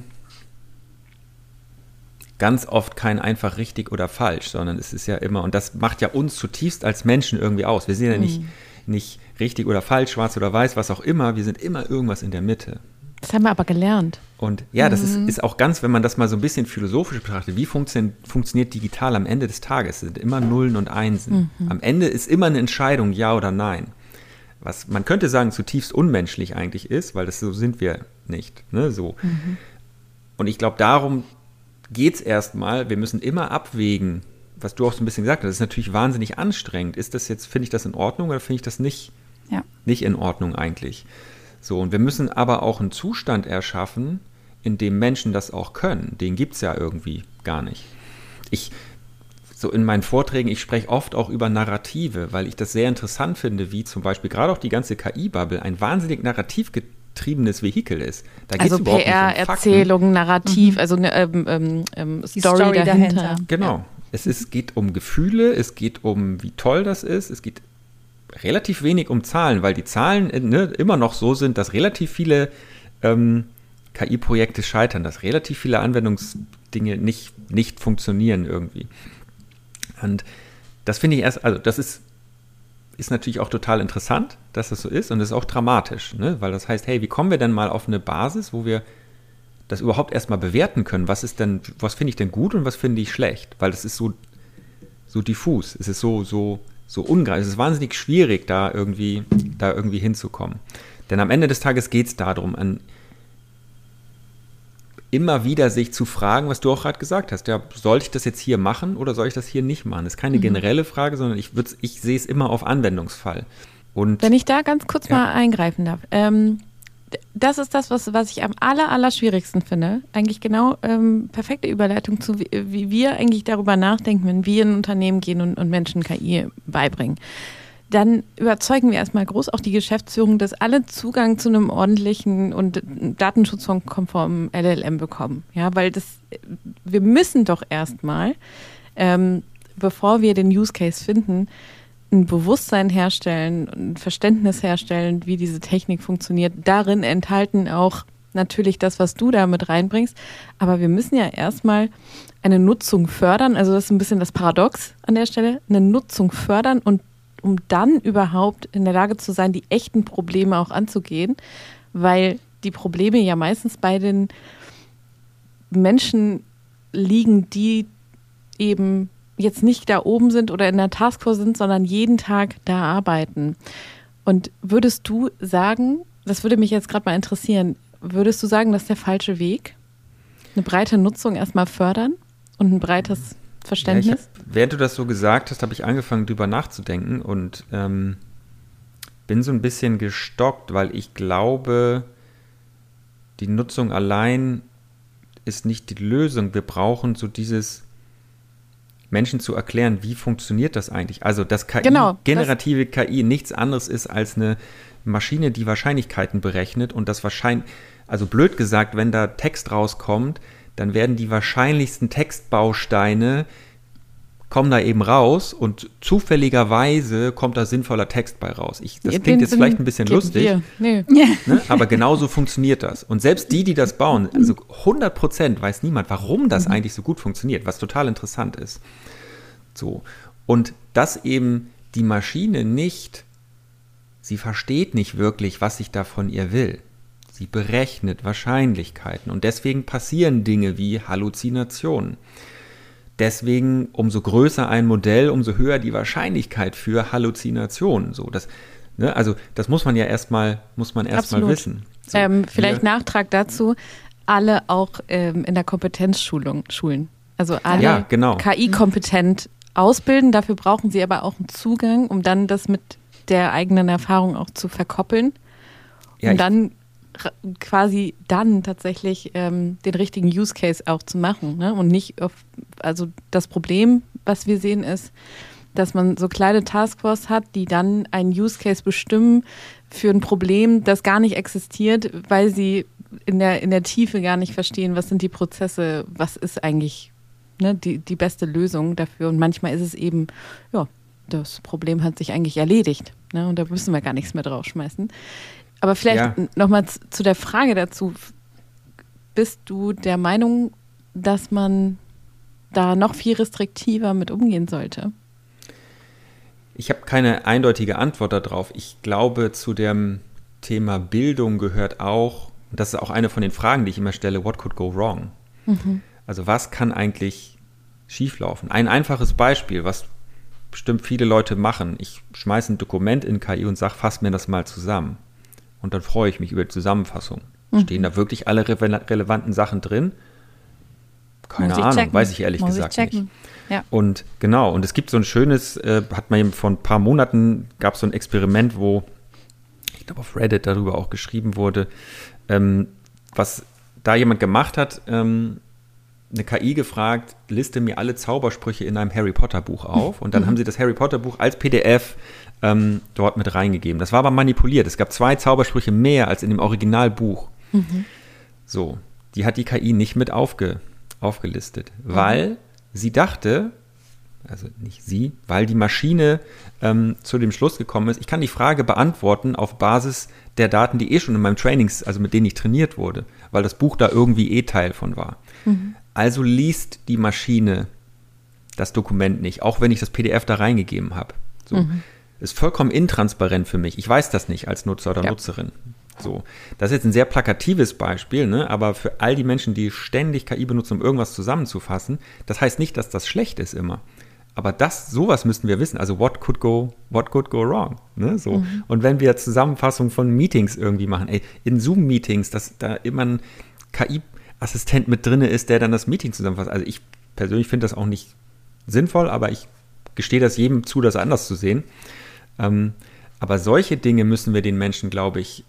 ganz oft kein einfach richtig oder falsch, sondern es ist ja immer, und das macht ja uns zutiefst als Menschen irgendwie aus. Wir sind ja nicht richtig oder falsch, schwarz oder weiß, was auch immer, wir sind immer irgendwas in der Mitte. Das haben wir aber gelernt. Und ja, das ist auch ganz, wenn man das mal so ein bisschen philosophisch betrachtet, wie funktioniert digital am Ende des Tages? Es sind immer Nullen und Einsen. Am Ende ist immer eine Entscheidung, ja oder nein. Was man könnte sagen, zutiefst unmenschlich eigentlich ist, weil so sind wir nicht. Ne? So. Und ich glaube, darum geht es erstmal, wir müssen immer abwägen, was du auch so ein bisschen gesagt hast, das ist natürlich wahnsinnig anstrengend. Finde ich das in Ordnung oder finde ich das nicht in Ordnung eigentlich? So, und wir müssen aber auch einen Zustand erschaffen, in dem Menschen das auch können. Den gibt es ja irgendwie gar nicht. So in meinen Vorträgen, ich spreche oft auch über Narrative, weil ich das sehr interessant finde, wie zum Beispiel gerade auch die ganze KI-Bubble ein wahnsinnig narrativgetriebenes Vehikel ist. Da geht's also überhaupt PR, nicht um Erzählung, Narrativ, also eine Story dahinter. Genau. Ja. Es geht um Gefühle, es geht um, wie toll das ist, es geht relativ wenig um Zahlen, weil die Zahlen immer noch so sind, dass relativ viele KI-Projekte scheitern, dass relativ viele Anwendungsdinge nicht funktionieren irgendwie. Und das finde ich das ist natürlich auch total interessant, dass das so ist, und das ist auch dramatisch, ne? Weil das heißt, hey, wie kommen wir denn mal auf eine Basis, wo wir das überhaupt erstmal bewerten können? Was finde ich denn gut und was finde ich schlecht? Weil das ist so diffus, es ist so ungreifbar, es ist wahnsinnig schwierig, da irgendwie hinzukommen. Denn am Ende des Tages geht es darum, immer wieder sich zu fragen, was du auch gerade gesagt hast. Ja, soll ich das jetzt hier machen oder soll ich das hier nicht machen? Das ist keine generelle Frage, sondern ich sehe es immer auf Anwendungsfall. Und wenn ich da ganz kurz mal eingreifen darf. Das ist das, was ich am allerschwierigsten finde. Eigentlich genau perfekte Überleitung zu, wie wir eigentlich darüber nachdenken, wenn wir in ein Unternehmen gehen und Menschen KI beibringen. Dann überzeugen wir erstmal groß auch die Geschäftsführung, dass alle Zugang zu einem ordentlichen und datenschutzkonformen LLM bekommen. Ja, weil wir müssen doch erstmal, bevor wir den Use Case finden, ein Bewusstsein herstellen, ein Verständnis herstellen, wie diese Technik funktioniert. Darin enthalten auch natürlich das, was du da mit reinbringst. Aber wir müssen ja erstmal eine Nutzung fördern. Also das ist ein bisschen das Paradox an der Stelle. Eine Nutzung fördern, und um dann überhaupt in der Lage zu sein, die echten Probleme auch anzugehen. Weil die Probleme ja meistens bei den Menschen liegen, die eben jetzt nicht da oben sind oder in der Taskforce sind, sondern jeden Tag da arbeiten. Und würdest du sagen, das würde mich jetzt gerade mal interessieren, würdest du sagen, das ist der falsche Weg? Eine breite Nutzung erstmal fördern und ein breites Verständnis? Ja, während du das so gesagt hast, habe ich angefangen, drüber nachzudenken und bin so ein bisschen gestockt, weil ich glaube, die Nutzung allein ist nicht die Lösung. Wir brauchen so dieses Menschen zu erklären, wie funktioniert das eigentlich? Also, dass generative KI nichts anderes ist als eine Maschine, die Wahrscheinlichkeiten berechnet, und das also blöd gesagt, wenn da Text rauskommt, dann werden die wahrscheinlichsten Textbausteine kommen da eben raus und zufälligerweise kommt da sinnvoller Text bei raus. Das klingt jetzt vielleicht ein bisschen lustig, Nee. ne? Aber genauso funktioniert das. Und selbst die das bauen, also 100% weiß niemand, warum das eigentlich so gut funktioniert, was total interessant ist. So. Und dass eben die Maschine sie versteht nicht wirklich, was ich da von ihr will. Sie berechnet Wahrscheinlichkeiten und deswegen passieren Dinge wie Halluzinationen. Deswegen, umso größer ein Modell, umso höher die Wahrscheinlichkeit für Halluzinationen. So, also das muss man ja erstmal wissen. So, vielleicht Nachtrag dazu, alle auch in der Kompetenzschulung schulen. Also alle KI-kompetent ausbilden, dafür brauchen sie aber auch einen Zugang, um dann das mit der eigenen Erfahrung auch zu verkoppeln. Und dann quasi tatsächlich den richtigen Use Case auch zu machen, ne? Und nicht also das Problem, was wir sehen, ist, dass man so kleine Taskforce hat, die dann einen Use Case bestimmen für ein Problem, das gar nicht existiert, weil sie in der Tiefe gar nicht verstehen, was sind die Prozesse, was ist eigentlich die beste Lösung dafür. Und manchmal ist es eben, das Problem hat sich eigentlich erledigt, ne? Und da müssen wir gar nichts mehr draufschmeißen. Aber vielleicht nochmal zu der Frage dazu. Bist du der Meinung, dass man da noch viel restriktiver mit umgehen sollte? Ich habe keine eindeutige Antwort darauf. Ich glaube, zu dem Thema Bildung gehört auch, und das ist auch eine von den Fragen, die ich immer stelle, what could go wrong? Also was kann eigentlich schieflaufen? Ein einfaches Beispiel, was bestimmt viele Leute machen. Ich schmeiße ein Dokument in KI und sage, fass mir das mal zusammen. Und dann freue ich mich über die Zusammenfassung. Stehen da wirklich alle relevanten Sachen drin? Keine Ahnung, weiß ich ehrlich gesagt nicht. Ja. Und genau, und es gibt so ein schönes, hat man eben vor ein paar Monaten, gab es so ein Experiment, wo, ich glaube auf Reddit darüber auch geschrieben wurde, was da jemand gemacht hat, eine KI gefragt, liste mir alle Zaubersprüche in einem Harry Potter Buch auf. Und dann haben sie das Harry Potter Buch als PDF dort mit reingegeben. Das war aber manipuliert. Es gab 2 Zaubersprüche mehr als in dem Originalbuch. So, die hat die KI nicht mit aufgelistet, weil sie dachte, also nicht sie, weil die Maschine zu dem Schluss gekommen ist, ich kann die Frage beantworten auf Basis der Daten, die schon in meinem Trainings, also mit denen ich trainiert wurde, weil das Buch da irgendwie Teil von war. Also liest die Maschine das Dokument nicht, auch wenn ich das PDF da reingegeben habe. So. Ist vollkommen intransparent für mich. Ich weiß das nicht als Nutzer oder Nutzerin. So. Das ist jetzt ein sehr plakatives Beispiel, ne? Aber für all die Menschen, die ständig KI benutzen, um irgendwas zusammenzufassen, das heißt nicht, dass das schlecht ist immer. Aber sowas müssen wir wissen. Also what could go wrong? Ne? So. Und wenn wir Zusammenfassungen von Meetings irgendwie machen, in Zoom-Meetings, dass da immer ein KI-Assistent mit drin ist, der dann das Meeting zusammenfasst. Also ich persönlich finde das auch nicht sinnvoll, aber ich gestehe das jedem zu, das anders zu sehen. Aber solche Dinge müssen wir den Menschen, glaube ich,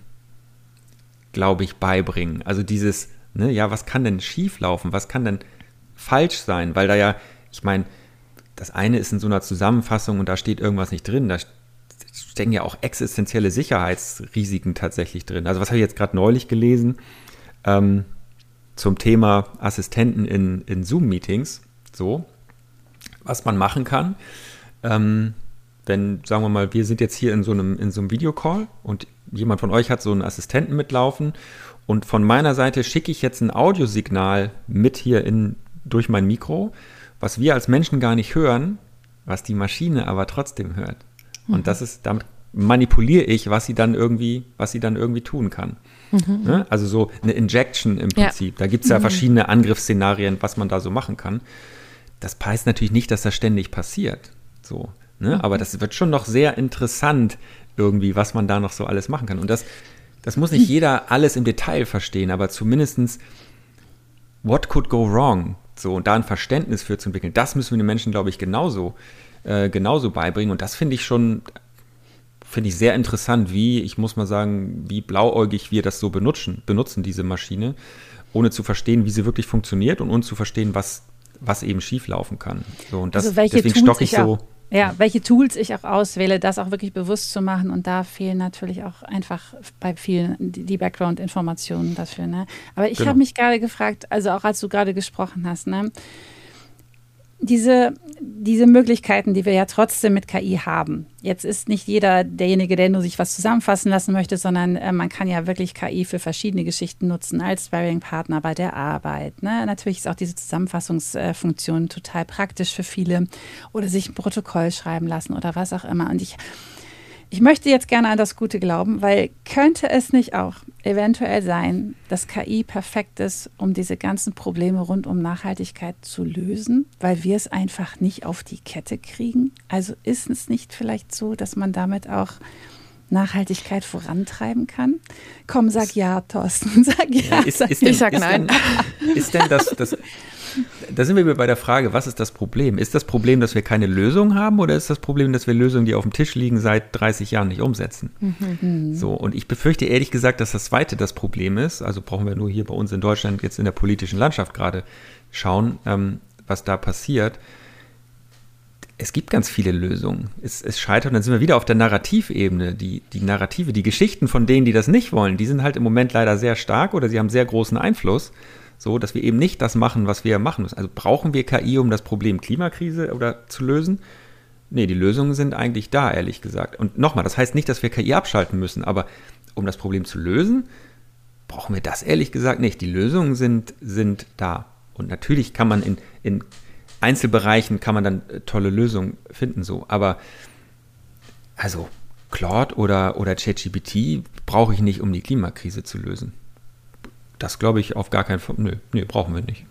beibringen. Also dieses, was kann denn schief laufen? Was kann denn falsch sein? Weil da ich meine, das eine ist in so einer Zusammenfassung und da steht irgendwas nicht drin. Da stecken ja auch existenzielle Sicherheitsrisiken tatsächlich drin. Also was habe ich jetzt gerade neulich gelesen zum Thema Assistenten in Zoom-Meetings, so, was man machen kann, wenn, sagen wir mal, wir sind jetzt hier in so einem Videocall und jemand von euch hat so einen Assistenten mitlaufen und von meiner Seite schicke ich jetzt ein Audiosignal mit hier durch mein Mikro, was wir als Menschen gar nicht hören, was die Maschine aber trotzdem hört. Und damit manipuliere ich, was sie dann irgendwie tun kann. Ne? Also so eine Injection im Prinzip. Da gibt es ja verschiedene Angriffsszenarien, was man da so machen kann. Das heißt natürlich nicht, dass das ständig passiert. So. Ne? Aber das wird schon noch sehr interessant irgendwie, was man da noch so alles machen kann. Und das muss nicht jeder alles im Detail verstehen, aber zumindestens what could go wrong? So, und da ein Verständnis für zu entwickeln, das müssen wir den Menschen, glaube ich, genauso beibringen. Und das finde ich sehr interessant, ich muss mal sagen, wie blauäugig wir das so benutzen, diese Maschine, ohne zu verstehen, wie sie wirklich funktioniert und ohne zu verstehen, was eben schief laufen kann. So, und deswegen stocke ich so. Ja, welche Tools ich auch auswähle, das auch wirklich bewusst zu machen. Und da fehlen natürlich auch einfach bei vielen die Background-Informationen dafür. Ne? Aber ich habe mich gerade gefragt, also auch als du gerade gesprochen hast, ne? diese Möglichkeiten, die wir ja trotzdem mit KI haben. Jetzt ist nicht jeder derjenige, der nur sich was zusammenfassen lassen möchte, sondern man kann ja wirklich KI für verschiedene Geschichten nutzen, als Sparring-Partner bei der Arbeit. Ne? Natürlich ist auch diese Zusammenfassungsfunktion total praktisch für viele oder sich ein Protokoll schreiben lassen oder was auch immer. Und ich möchte jetzt gerne an das Gute glauben, weil könnte es nicht auch eventuell sein, dass KI perfekt ist, um diese ganzen Probleme rund um Nachhaltigkeit zu lösen, weil wir es einfach nicht auf die Kette kriegen? Also ist es nicht vielleicht so, dass man damit auch Nachhaltigkeit vorantreiben kann? Komm, sag ja, Thorsten, sag ja. Ich sag nein. Ist denn das da sind wir wieder bei der Frage, was ist das Problem? Ist das Problem, dass wir keine Lösung haben oder ist das Problem, dass wir Lösungen, die auf dem Tisch liegen, seit 30 Jahren nicht umsetzen? Mhm. So, und ich befürchte ehrlich gesagt, dass das zweite das Problem ist. Also brauchen wir nur hier bei uns in Deutschland jetzt in der politischen Landschaft gerade schauen, was da passiert. Es gibt ganz viele Lösungen. Es scheitert, und dann sind wir wieder auf der Narrativebene. Die Narrative, die Geschichten von denen, die das nicht wollen, die sind halt im Moment leider sehr stark oder sie haben sehr großen Einfluss. So, dass wir eben nicht das machen, was wir machen müssen. Also brauchen wir KI, um das Problem Klimakrise zu lösen? Nee, die Lösungen sind eigentlich da, ehrlich gesagt. Und nochmal, das heißt nicht, dass wir KI abschalten müssen, aber um das Problem zu lösen, brauchen wir das ehrlich gesagt nicht. Die Lösungen sind da. Und natürlich kann man in Einzelbereichen kann man dann tolle Lösungen finden, so. Aber also Claude oder ChatGPT brauche ich nicht, um die Klimakrise zu lösen. Das glaube ich auf gar keinen Fall. Nö, brauchen wir nicht.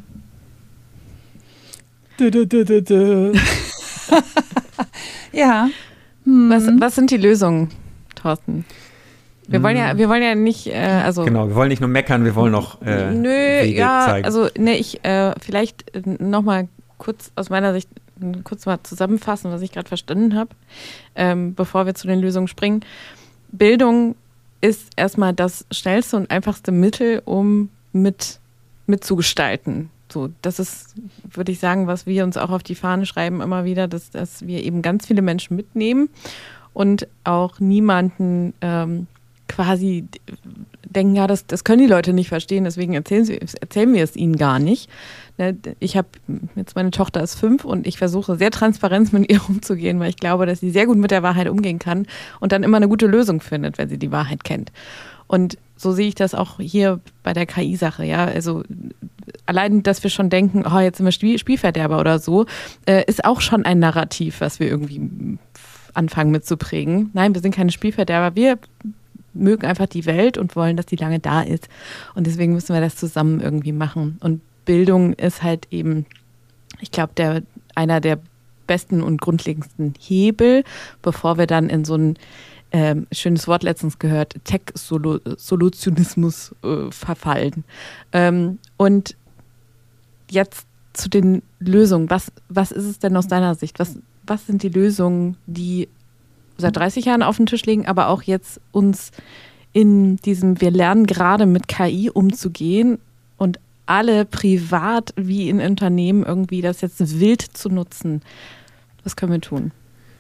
Ja. Was sind die Lösungen, Thorsten? Wir wollen ja nicht, Genau, wir wollen nicht nur meckern, wir wollen noch Wege zeigen. Also ich vielleicht nochmal kurz aus meiner Sicht kurz mal zusammenfassen, was ich gerade verstanden habe, bevor wir zu den Lösungen springen. Bildung ist erstmal das schnellste und einfachste Mittel, um mitzugestalten. So, das ist, würde ich sagen, was wir uns auch auf die Fahne schreiben immer wieder, dass wir eben ganz viele Menschen mitnehmen und auch niemanden quasi denken, ja, das können die Leute nicht verstehen, deswegen erzählen wir es ihnen gar nicht. Ich habe jetzt, meine Tochter ist 5 und ich versuche sehr transparent mit ihr umzugehen, weil ich glaube, dass sie sehr gut mit der Wahrheit umgehen kann und dann immer eine gute Lösung findet, wenn sie die Wahrheit kennt. Und so sehe ich das auch hier bei der KI-Sache, ja. Also allein, dass wir schon denken, oh, jetzt sind wir Spielverderber oder so, ist auch schon ein Narrativ, was wir irgendwie anfangen mitzuprägen. Nein, wir sind keine Spielverderber, wir mögen einfach die Welt und wollen, dass die lange da ist. Und deswegen müssen wir das zusammen irgendwie machen. Und Bildung ist halt eben, ich glaube, einer der besten und grundlegendsten Hebel, bevor wir dann in so ein schönes Wort letztens gehört, Tech-Solutionismus verfallen. Und jetzt zu den Lösungen. Was ist es denn aus deiner Sicht? Was sind die Lösungen, die seit 30 Jahren auf dem Tisch liegen, aber auch jetzt uns in diesem, wir lernen gerade mit KI umzugehen und alle privat wie in Unternehmen irgendwie das jetzt wild zu nutzen. Was können wir tun?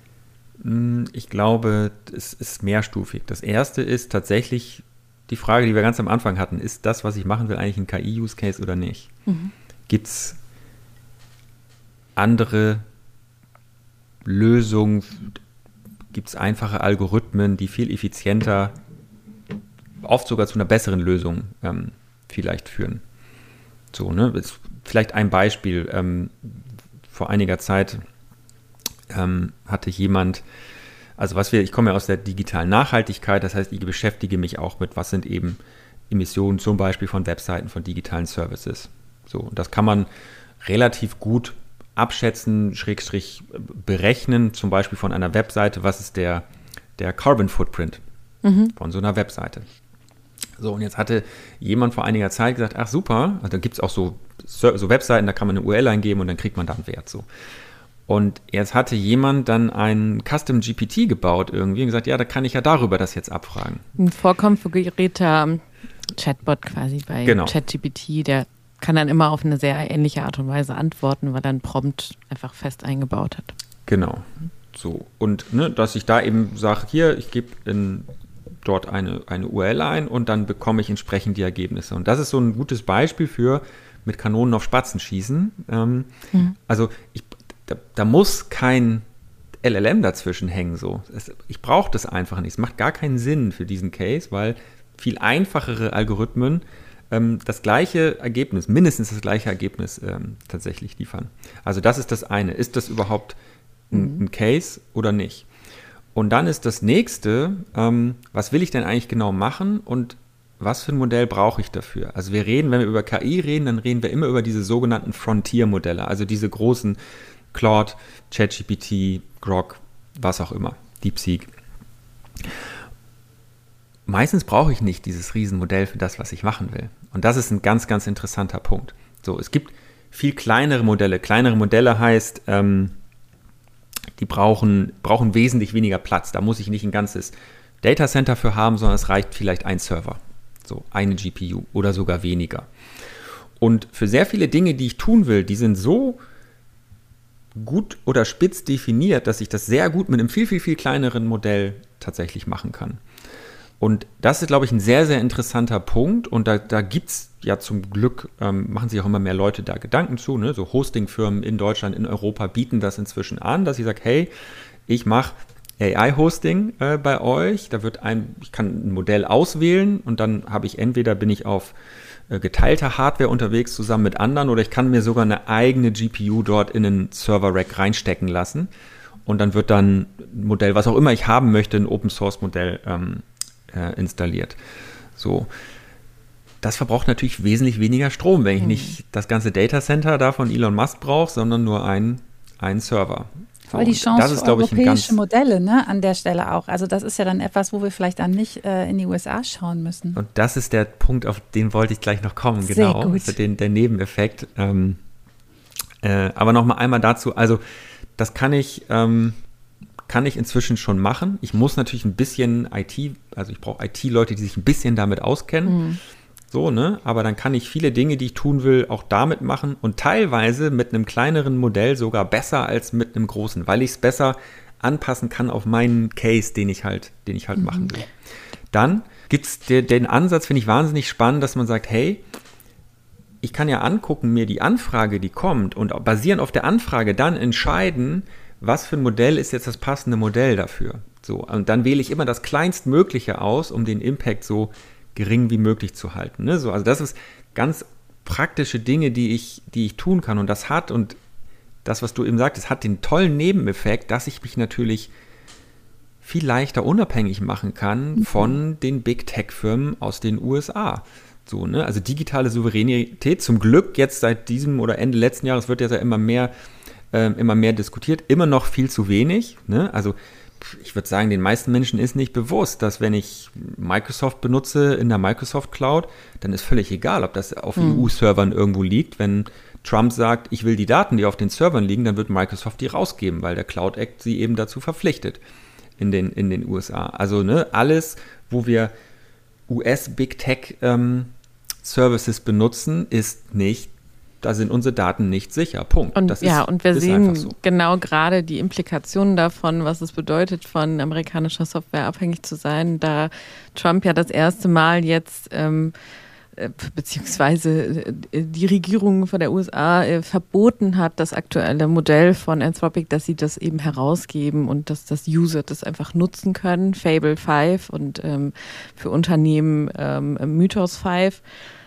Ich glaube, es ist mehrstufig. Das erste ist tatsächlich die Frage, die wir ganz am Anfang hatten. Ist das, was ich machen will, eigentlich ein KI-Use-Case oder nicht? Mhm. Gibt es andere Lösungen? Gibt es einfache Algorithmen, die viel effizienter, oft sogar zu einer besseren Lösung vielleicht führen? So, ne? Vielleicht ein Beispiel. Vor einiger Zeit hatte jemand, also ich komme ja aus der digitalen Nachhaltigkeit, das heißt, ich beschäftige mich auch mit, was sind eben Emissionen zum Beispiel von Webseiten, von digitalen Services. So, und das kann man relativ gut abschätzen, / berechnen, zum Beispiel von einer Webseite, was ist der Carbon Footprint von so einer Webseite. So, und jetzt hatte jemand vor einiger Zeit gesagt, ach super, also da gibt es auch so Webseiten, da kann man eine URL eingeben und dann kriegt man da einen Wert. So. Und jetzt hatte jemand dann einen Custom GPT gebaut irgendwie und gesagt, ja, da kann ich ja darüber das jetzt abfragen. Ein vorkonfigurierter Chatbot quasi bei ChatGPT, der kann dann immer auf eine sehr ähnliche Art und Weise antworten, weil er einen Prompt einfach fest eingebaut hat. Genau. So. Und dass ich da eben sage, hier, ich gebe dort eine URL ein und dann bekomme ich entsprechend die Ergebnisse. Und das ist so ein gutes Beispiel für mit Kanonen auf Spatzen schießen. Also da muss kein LLM dazwischen hängen. So. Ich brauche das einfach nicht. Es macht gar keinen Sinn für diesen Case, weil viel einfachere Algorithmen das gleiche Ergebnis, mindestens das gleiche Ergebnis tatsächlich liefern. Also das ist das eine. Ist das überhaupt ein Case oder nicht? Und dann ist das nächste, was will ich denn eigentlich genau machen und was für ein Modell brauche ich dafür? Also wir reden, wenn wir über KI reden, dann reden wir immer über diese sogenannten Frontier-Modelle, also diese großen Claude, ChatGPT, Grok, was auch immer, DeepSeek. Meistens brauche ich nicht dieses Riesenmodell für das, was ich machen will. Und das ist ein ganz, ganz interessanter Punkt. So, es gibt viel kleinere Modelle. Kleinere Modelle heißt, die brauchen wesentlich weniger Platz. Da muss ich nicht ein ganzes Datacenter für haben, sondern es reicht vielleicht ein Server. So, eine GPU oder sogar weniger. Und für sehr viele Dinge, die ich tun will, die sind so gut oder spitz definiert, dass ich das sehr gut mit einem viel, viel, viel kleineren Modell tatsächlich machen kann. Und das ist, glaube ich, ein sehr, sehr interessanter Punkt. Und da gibt es ja zum Glück, machen sich auch immer mehr Leute da Gedanken zu. Ne? So Hostingfirmen in Deutschland, in Europa bieten das inzwischen an, dass ich sage, hey, ich mache AI-Hosting bei euch. Ich kann ein Modell auswählen und dann bin ich auf geteilter Hardware unterwegs zusammen mit anderen oder ich kann mir sogar eine eigene GPU dort in einen Server-Rack reinstecken lassen. Und dann wird dann ein Modell, was auch immer ich haben möchte, ein Open-Source-Modell installiert. So. Das verbraucht natürlich wesentlich weniger Strom, wenn ich nicht das ganze Datacenter da von Elon Musk brauche, sondern nur einen Server. Voll die Chance für europäische Modelle, ne, an der Stelle auch. Also das ist ja dann etwas, wo wir vielleicht dann nicht in die USA schauen müssen. Und das ist der Punkt, auf den wollte ich gleich noch kommen, genau. Sehr gut. Der Nebeneffekt. Aber nochmal einmal dazu, also das kann ich inzwischen schon machen. Ich muss natürlich ein bisschen ich brauche IT-Leute, die sich ein bisschen damit auskennen. So, ne? Aber dann kann ich viele Dinge, die ich tun will, auch damit machen und teilweise mit einem kleineren Modell sogar besser als mit einem großen, weil ich es besser anpassen kann auf meinen Case, den ich halt machen will. Dann gibt es den Ansatz, finde ich wahnsinnig spannend, dass man sagt, hey, ich kann ja angucken, mir die Anfrage, die kommt und basierend auf der Anfrage dann entscheiden, was für ein Modell ist jetzt das passende Modell dafür. So, und dann wähle ich immer das Kleinstmögliche aus, um den Impact so gering wie möglich zu halten. Ne? So, also das ist ganz praktische Dinge, die ich tun kann. Und das was du eben sagtest, hat den tollen Nebeneffekt, dass ich mich natürlich viel leichter unabhängig machen kann von den Big Tech-Firmen aus den USA. So, ne? Also digitale Souveränität, zum Glück jetzt seit diesem oder Ende letzten Jahres wird ja immer mehr diskutiert, immer noch viel zu wenig. Ne? Also ich würde sagen, den meisten Menschen ist nicht bewusst, dass wenn ich Microsoft benutze in der Microsoft Cloud, dann ist völlig egal, ob das auf EU-Servern irgendwo liegt. Wenn Trump sagt, ich will die Daten, die auf den Servern liegen, dann wird Microsoft die rausgeben, weil der Cloud Act sie eben dazu verpflichtet in den USA. Also ne, alles, wo wir US-Big Tech Services benutzen, da sind unsere Daten nicht sicher. Punkt. Und wir sehen so. Genau gerade die Implikationen davon, was es bedeutet, von amerikanischer Software abhängig zu sein, da Trump ja das erste Mal jetzt beziehungsweise die Regierung von der USA verboten hat, das aktuelle Modell von Anthropic, dass sie das eben herausgeben und dass das User das einfach nutzen können, Fable 5 und für Unternehmen Mythos 5.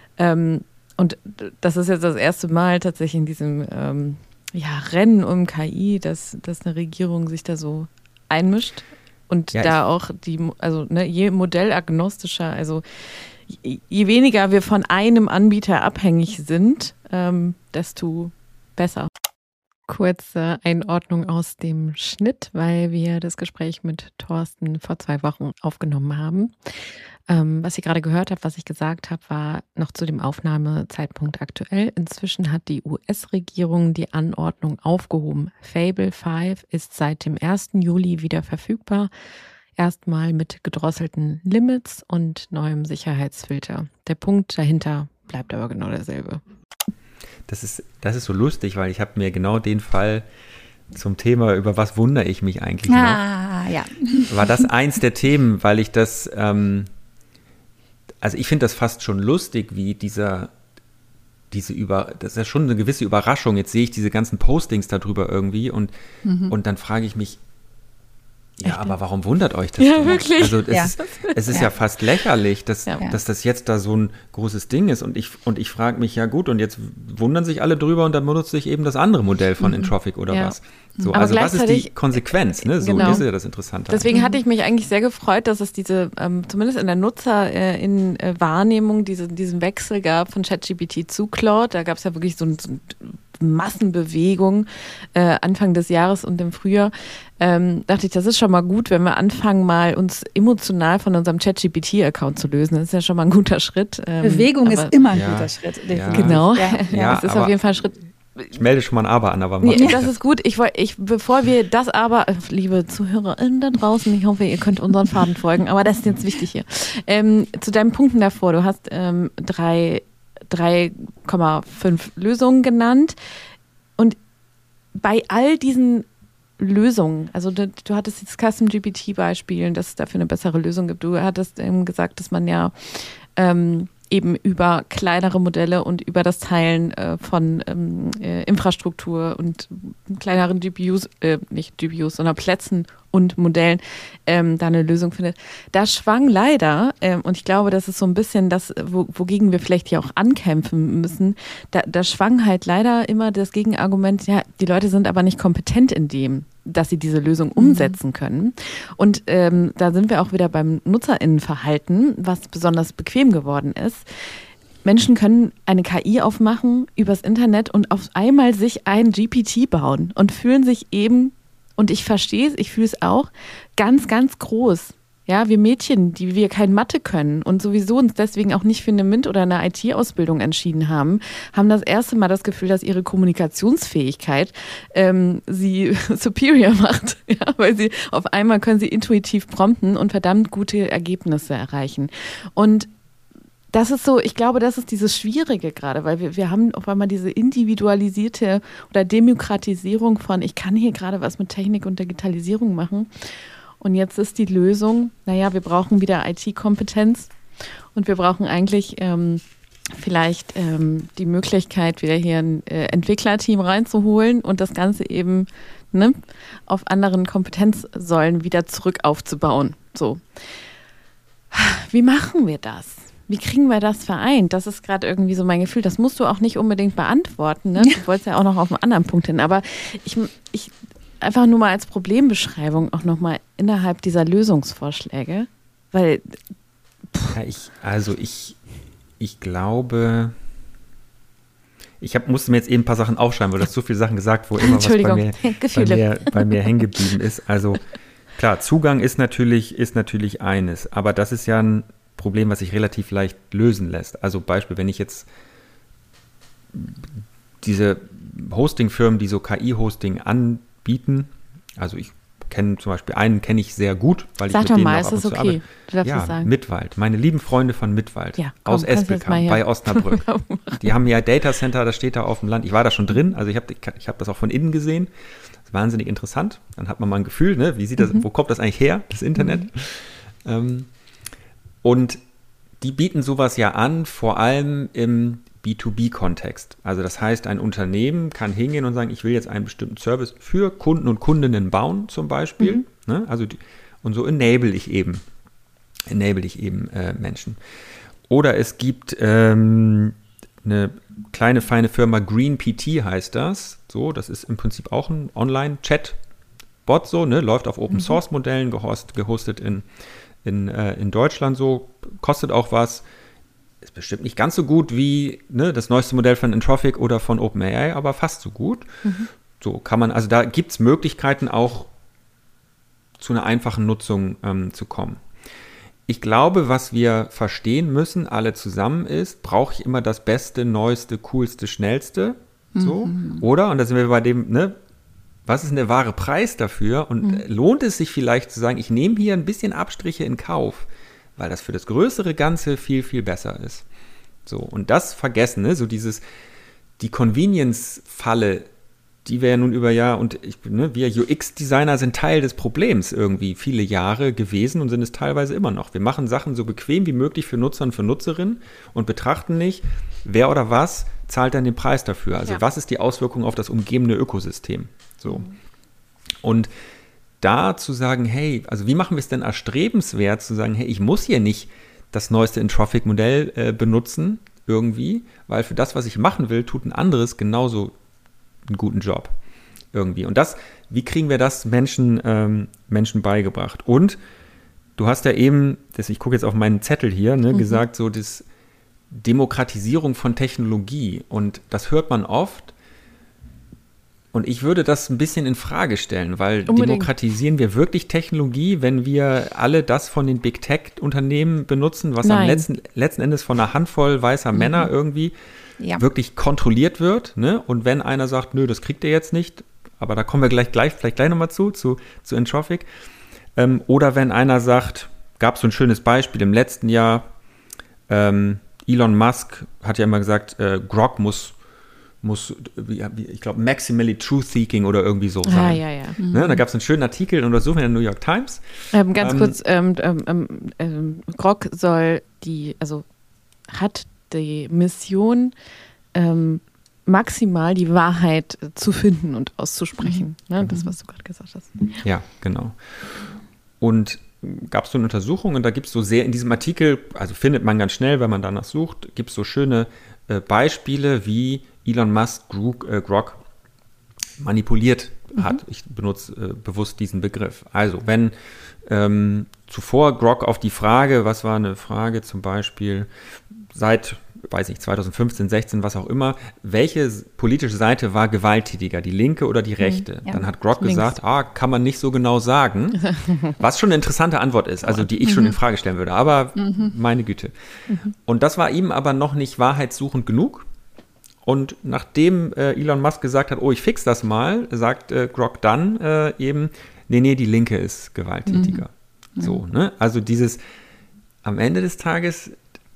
Und das ist jetzt das erste Mal tatsächlich in diesem Rennen um KI, dass eine Regierung sich da so einmischt und da auch je modellagnostischer, also je weniger wir von einem Anbieter abhängig sind, desto besser. Kurze Einordnung aus dem Schnitt, weil wir das Gespräch mit Thorsten vor 2 Wochen aufgenommen haben. Was ihr gerade gehört habt, was ich gesagt habe, war noch zu dem Aufnahmezeitpunkt aktuell. Inzwischen hat die US-Regierung die Anordnung aufgehoben. Fable 5 ist seit dem 1. Juli wieder verfügbar. Erstmal mit gedrosselten Limits und neuem Sicherheitsfilter. Der Punkt dahinter bleibt aber genau derselbe. Das ist so lustig, weil ich habe mir genau den Fall zum Thema, über was wundere ich mich eigentlich noch, war das eins der Themen, weil ich das, also ich finde das fast schon lustig, wie dieser das ist ja schon eine gewisse Überraschung. Jetzt sehe ich diese ganzen Postings darüber irgendwie und dann frage ich mich, ja, aber warum wundert euch das Ja, denn? wirklich. Also es ist ja fast lächerlich, dass das jetzt da so ein großes Ding ist. Und ich frage mich, ja gut, und jetzt wundern sich alle drüber und dann benutze ich eben das andere Modell von Entropic oder was. So, aber also was ist die Konsequenz? Ne? So genau. ist ja das Interessante. Deswegen hatte ich mich eigentlich sehr gefreut, dass es diese, zumindest in der Wahrnehmung, diesen Wechsel gab von ChatGPT zu Claude. Da gab es ja wirklich so eine Massenbewegung Anfang des Jahres und im Frühjahr. Dachte ich, das ist schon mal gut, wenn wir anfangen, mal uns emotional von unserem ChatGPT-Account zu lösen. Das ist ja schon mal ein guter Schritt. Bewegung ist immer ein guter Schritt. Definitiv. Genau, Ja, das ist auf jeden Fall ein Schritt. Ich melde schon mal ein Aber an, aber das ist gut. Bevor wir das Aber, liebe ZuhörerInnen da draußen, ich hoffe, ihr könnt unseren Faden folgen, aber das ist jetzt wichtig hier. Zu deinen Punkten davor, du hast 3,5 Lösungen genannt und bei all diesen Lösungen, also du hattest jetzt Custom GPT-Beispielen, dass es dafür eine bessere Lösung gibt. Du hattest gesagt, dass man ja eben über kleinere Modelle und über das Teilen von Infrastruktur und kleineren GPUs, nicht GPUs, sondern Plätzen und Modellen da eine Lösung findet. Da schwang leider, und ich glaube, das ist so ein bisschen das, wogegen wir vielleicht hier auch ankämpfen müssen, da schwang halt leider immer das Gegenargument, ja, die Leute sind aber nicht kompetent in dem, dass sie diese Lösung umsetzen können. Und da sind wir auch wieder beim NutzerInnenverhalten, was besonders bequem geworden ist. Menschen können eine KI aufmachen übers Internet und auf einmal sich ein GPT bauen und fühlen sich eben, und ich verstehe es, ich fühle es auch, ganz, ganz groß. Ja, wir Mädchen, die wir kein Mathe können und sowieso uns deswegen auch nicht für eine MINT oder eine IT-Ausbildung entschieden haben das erste Mal das Gefühl, dass ihre Kommunikationsfähigkeit sie superior macht. Ja, weil sie auf einmal können sie intuitiv prompten und verdammt gute Ergebnisse erreichen. Und das ist so, ich glaube, das ist dieses Schwierige gerade, weil wir haben auf einmal diese individualisierte oder Demokratisierung von, ich kann hier gerade was mit Technik und Digitalisierung machen. Und jetzt ist die Lösung, naja, wir brauchen wieder IT-Kompetenz und wir brauchen eigentlich vielleicht die Möglichkeit, wieder hier ein Entwicklerteam reinzuholen und das Ganze eben auf anderen Kompetenzsäulen wieder zurück aufzubauen. So. Wie machen wir das? Wie kriegen wir das vereint? Das ist gerade irgendwie so mein Gefühl. Das musst du auch nicht unbedingt beantworten. Ne? Du wolltest ja auch noch auf einen anderen Punkt hin. Aber ich einfach nur mal als Problembeschreibung auch nochmal innerhalb dieser Lösungsvorschläge. Weil. Ja, ich glaube. Musste mir jetzt eben ein paar Sachen aufschreiben, weil du hast so viele Sachen gesagt, wo immer was bei mir hängen geblieben ist. Also klar, Zugang ist natürlich eines, aber das ist ja ein Problem, was sich relativ leicht lösen lässt. Also Beispiel, wenn ich jetzt diese Hosting-Firmen, die so KI-Hosting anbieten, also ich kenne zum Beispiel kenne ich sehr gut, weil ich mit denen noch ab und zu arbeite. Du darfst es sagen. Mittwald, meine lieben Freunde von Mittwald aus Espelkamp bei Osnabrück. Die haben ja Datacenter, das steht da auf dem Land. Ich war da schon drin, also ich hab das auch von innen gesehen. Das ist wahnsinnig interessant. Dann hat man mal ein Gefühl, ne? Wie sieht das, wo kommt das eigentlich her, das Internet? Und die bieten sowas ja an, vor allem im B2B-Kontext. Also das heißt, ein Unternehmen kann hingehen und sagen, ich will jetzt einen bestimmten Service für Kunden und Kundinnen bauen zum Beispiel. Ne? Also und so enable ich eben Menschen. Oder es gibt eine kleine, feine Firma, GreenPT heißt das. So, das ist im Prinzip auch ein Online-Chat-Bot, so, ne? Läuft auf Open-Source-Modellen, gehostet in Deutschland so, kostet auch was, ist bestimmt nicht ganz so gut wie das neueste Modell von Entropic oder von OpenAI, aber fast so gut. So kann man, also da gibt es Möglichkeiten auch zu einer einfachen Nutzung zu kommen. Ich glaube, was wir verstehen müssen, alle zusammen ist, brauche ich immer das Beste, Neueste, Coolste, Schnellste, so, oder? Und da sind wir bei dem, was ist denn der wahre Preis dafür? Und lohnt es sich vielleicht zu sagen, ich nehme hier ein bisschen Abstriche in Kauf, weil das für das größere Ganze viel, viel besser ist. So, und das vergessen, so die Convenience-Falle, die wir ja nun über Jahr und wir UX-Designer sind Teil des Problems irgendwie viele Jahre gewesen und sind es teilweise immer noch. Wir machen Sachen so bequem wie möglich für Nutzer und für Nutzerinnen und betrachten nicht, wer oder was zahlt dann den Preis dafür? Also was ist die Auswirkung auf das umgebende Ökosystem? So. Und da zu sagen, hey, also wie machen wir es denn erstrebenswert, zu sagen, hey, ich muss hier nicht das neueste Entrophic-Modell benutzen irgendwie, weil für das, was ich machen will, tut ein anderes genauso einen guten Job irgendwie. Und wie kriegen wir das Menschen beigebracht? Und du hast ja eben, ich gucke jetzt auf meinen Zettel hier, gesagt, so das Demokratisierung von Technologie. Und das hört man oft. Und ich würde das ein bisschen in Frage stellen, weil demokratisieren wir wirklich Technologie, wenn wir alle das von den Big Tech-Unternehmen benutzen, was am letzten Endes von einer Handvoll weißer Männer irgendwie wirklich kontrolliert wird. Ne? Und wenn einer sagt, nö, das kriegt ihr jetzt nicht, aber da kommen wir vielleicht gleich nochmal zu Entrophic. Oder wenn einer sagt, gab es so ein schönes Beispiel im letzten Jahr, Elon Musk hat ja immer gesagt, Grok muss ich glaube, maximally truth-seeking oder irgendwie so sein. Ja. Ne? Da gab es einen schönen Artikel in Untersuchung in der New York Times. Ganz kurz, Grok hat die Mission, maximal die Wahrheit zu finden und auszusprechen. Ne? Das, was du gerade gesagt hast. Ja, genau. Und gab es so eine Untersuchung und da gibt es so sehr in diesem Artikel, also findet man ganz schnell, wenn man danach sucht, gibt es so schöne Beispiele, wie Elon Musk Grok manipuliert hat. Ich benutze bewusst diesen Begriff. Also wenn zuvor Grok auf die Frage, was war eine Frage zum Beispiel, seit, weiß ich, 2015, 16, was auch immer, welche politische Seite war gewalttätiger, die linke oder die rechte? Ja. Dann hat Grok gesagt, kann man nicht so genau sagen, was schon eine interessante Antwort ist, also die ich schon in Frage stellen würde, aber meine Güte. Und das war ihm aber noch nicht wahrheitssuchend genug. Und nachdem Elon Musk gesagt hat, ich fix das mal, sagt Grok dann eben, nee, die Linke ist gewalttätiger. So, ne? Also am Ende des Tages,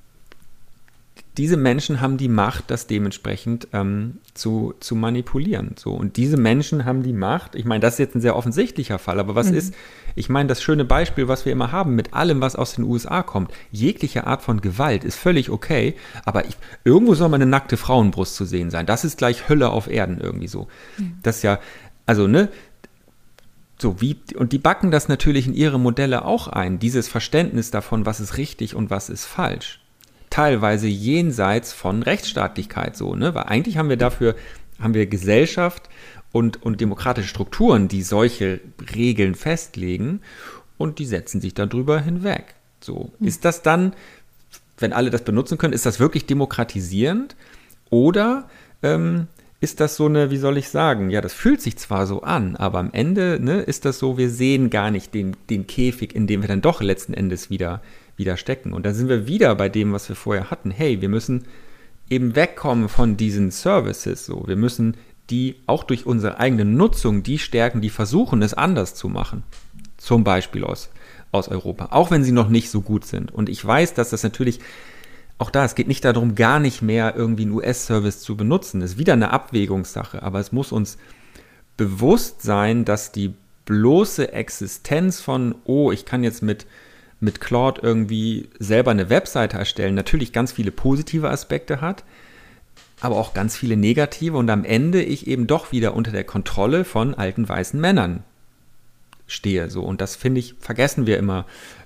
diese Menschen haben die Macht, das dementsprechend zu manipulieren. So. Und diese Menschen haben die Macht, ich meine, das ist jetzt ein sehr offensichtlicher Fall, aber was ist, ich meine, das schöne Beispiel, was wir immer haben, mit allem, was aus den USA kommt, jegliche Art von Gewalt ist völlig okay, aber irgendwo soll mal eine nackte Frauenbrust zu sehen sein. Das ist gleich Hölle auf Erden irgendwie so. Das ist ja, also, ne, so und die backen das natürlich in ihre Modelle auch ein, dieses Verständnis davon, was ist richtig und was ist falsch. Teilweise jenseits von Rechtsstaatlichkeit so, ne? Weil eigentlich haben wir Gesellschaft und demokratische Strukturen, die solche Regeln festlegen und die setzen sich darüber hinweg. So, ist das dann, wenn alle das benutzen können, ist das wirklich demokratisierend oder ist das so eine, wie soll ich sagen, ja, das fühlt sich zwar so an, aber am Ende, ne, ist das so, wir sehen gar nicht den Käfig, in dem wir dann doch letzten Endes wieder stecken. Und da sind wir wieder bei dem, was wir vorher hatten. Hey, wir müssen eben wegkommen von diesen Services. So. Wir müssen die auch durch unsere eigene Nutzung, die stärken, die versuchen, es anders zu machen. Zum Beispiel aus Europa. Auch wenn sie noch nicht so gut sind. Und ich weiß, dass das natürlich, auch da, es geht nicht darum, gar nicht mehr irgendwie einen US-Service zu benutzen. Das ist wieder eine Abwägungssache. Aber es muss uns bewusst sein, dass die bloße Existenz von, ich kann jetzt mit Claude irgendwie selber eine Webseite erstellen, natürlich ganz viele positive Aspekte hat, aber auch ganz viele negative und am Ende ich eben doch wieder unter der Kontrolle von alten weißen Männern stehe. So. Und das, finde ich, vergessen wir immer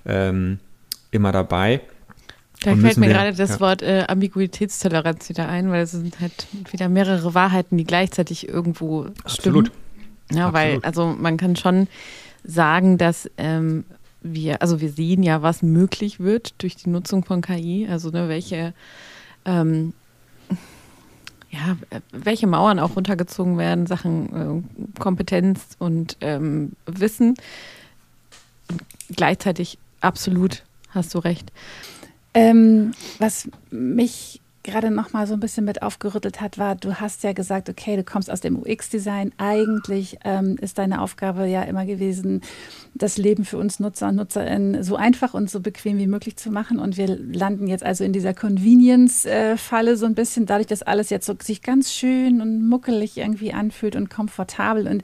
dabei. Da fällt mir gerade das Wort Ambiguitätstoleranz wieder ein, weil es sind halt wieder mehrere Wahrheiten, die gleichzeitig irgendwo stimmen. Ja, weil, also man kann schon sagen, dass wir sehen ja, was möglich wird durch die Nutzung von KI, also welche Mauern auch runtergezogen werden, Sachen Kompetenz und Wissen. Und gleichzeitig absolut, hast du recht. Was mich gerade noch mal so ein bisschen mit aufgerüttelt hat, war, du hast ja gesagt, okay, du kommst aus dem UX-Design. Eigentlich ist deine Aufgabe ja immer gewesen, das Leben für uns Nutzer und Nutzerinnen so einfach und so bequem wie möglich zu machen. Und wir landen jetzt also in dieser Convenience-Falle so ein bisschen, dadurch, dass alles jetzt so sich ganz schön und muckelig irgendwie anfühlt und komfortabel. Und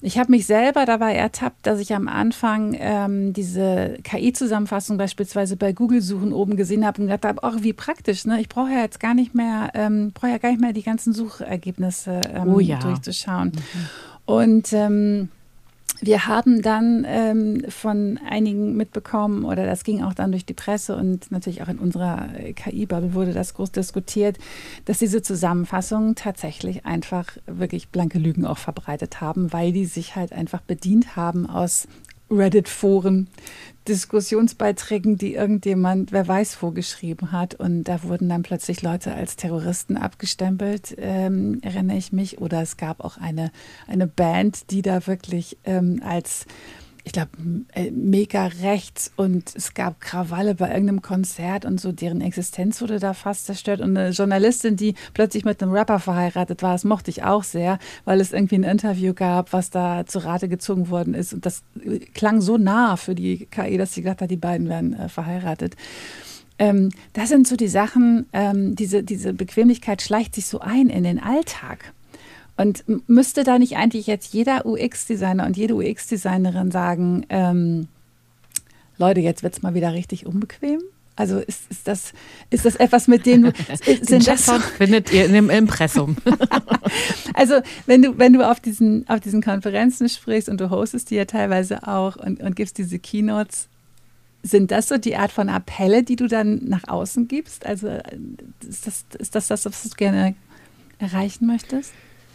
Ich habe mich selber dabei ertappt, dass ich am Anfang diese KI-Zusammenfassung beispielsweise bei Google-Suchen oben gesehen habe und gedacht habe, ach, wie praktisch, ne? Ich brauche ja jetzt gar nicht mehr, die ganzen Suchergebnisse durchzuschauen. Und wir haben dann von einigen mitbekommen, oder das ging auch dann durch die Presse und natürlich auch in unserer KI-Bubble wurde das groß diskutiert, dass diese Zusammenfassungen tatsächlich einfach wirklich blanke Lügen auch verbreitet haben, weil die sich halt einfach bedient haben aus Reddit-Foren, Diskussionsbeiträgen, die irgendjemand, wer weiß, vorgeschrieben hat. Und da wurden dann plötzlich Leute als Terroristen abgestempelt, erinnere ich mich. Oder es gab auch eine Band, die da wirklich als, ich glaube, mega rechts, und es gab Krawalle bei irgendeinem Konzert und so, deren Existenz wurde da fast zerstört. Und eine Journalistin, die plötzlich mit einem Rapper verheiratet war, das mochte ich auch sehr, weil es irgendwie ein Interview gab, was da zu Rate gezogen worden ist. Und das klang so nah für die KI, dass sie gesagt hat, die beiden werden verheiratet. Das sind so die Sachen, diese Bequemlichkeit schleicht sich so ein in den Alltag. Und müsste da nicht eigentlich jetzt jeder UX-Designer und jede UX-Designerin sagen, Leute, jetzt wird es mal wieder richtig unbequem? Also ist das etwas, mit dem du... Den Chatbot findet ihr im Impressum. Also wenn du auf diesen Konferenzen sprichst und du hostest die ja teilweise auch und gibst diese Keynotes, sind das so die Art von Appelle, die du dann nach außen gibst? Also ist das, was du gerne erreichen möchtest?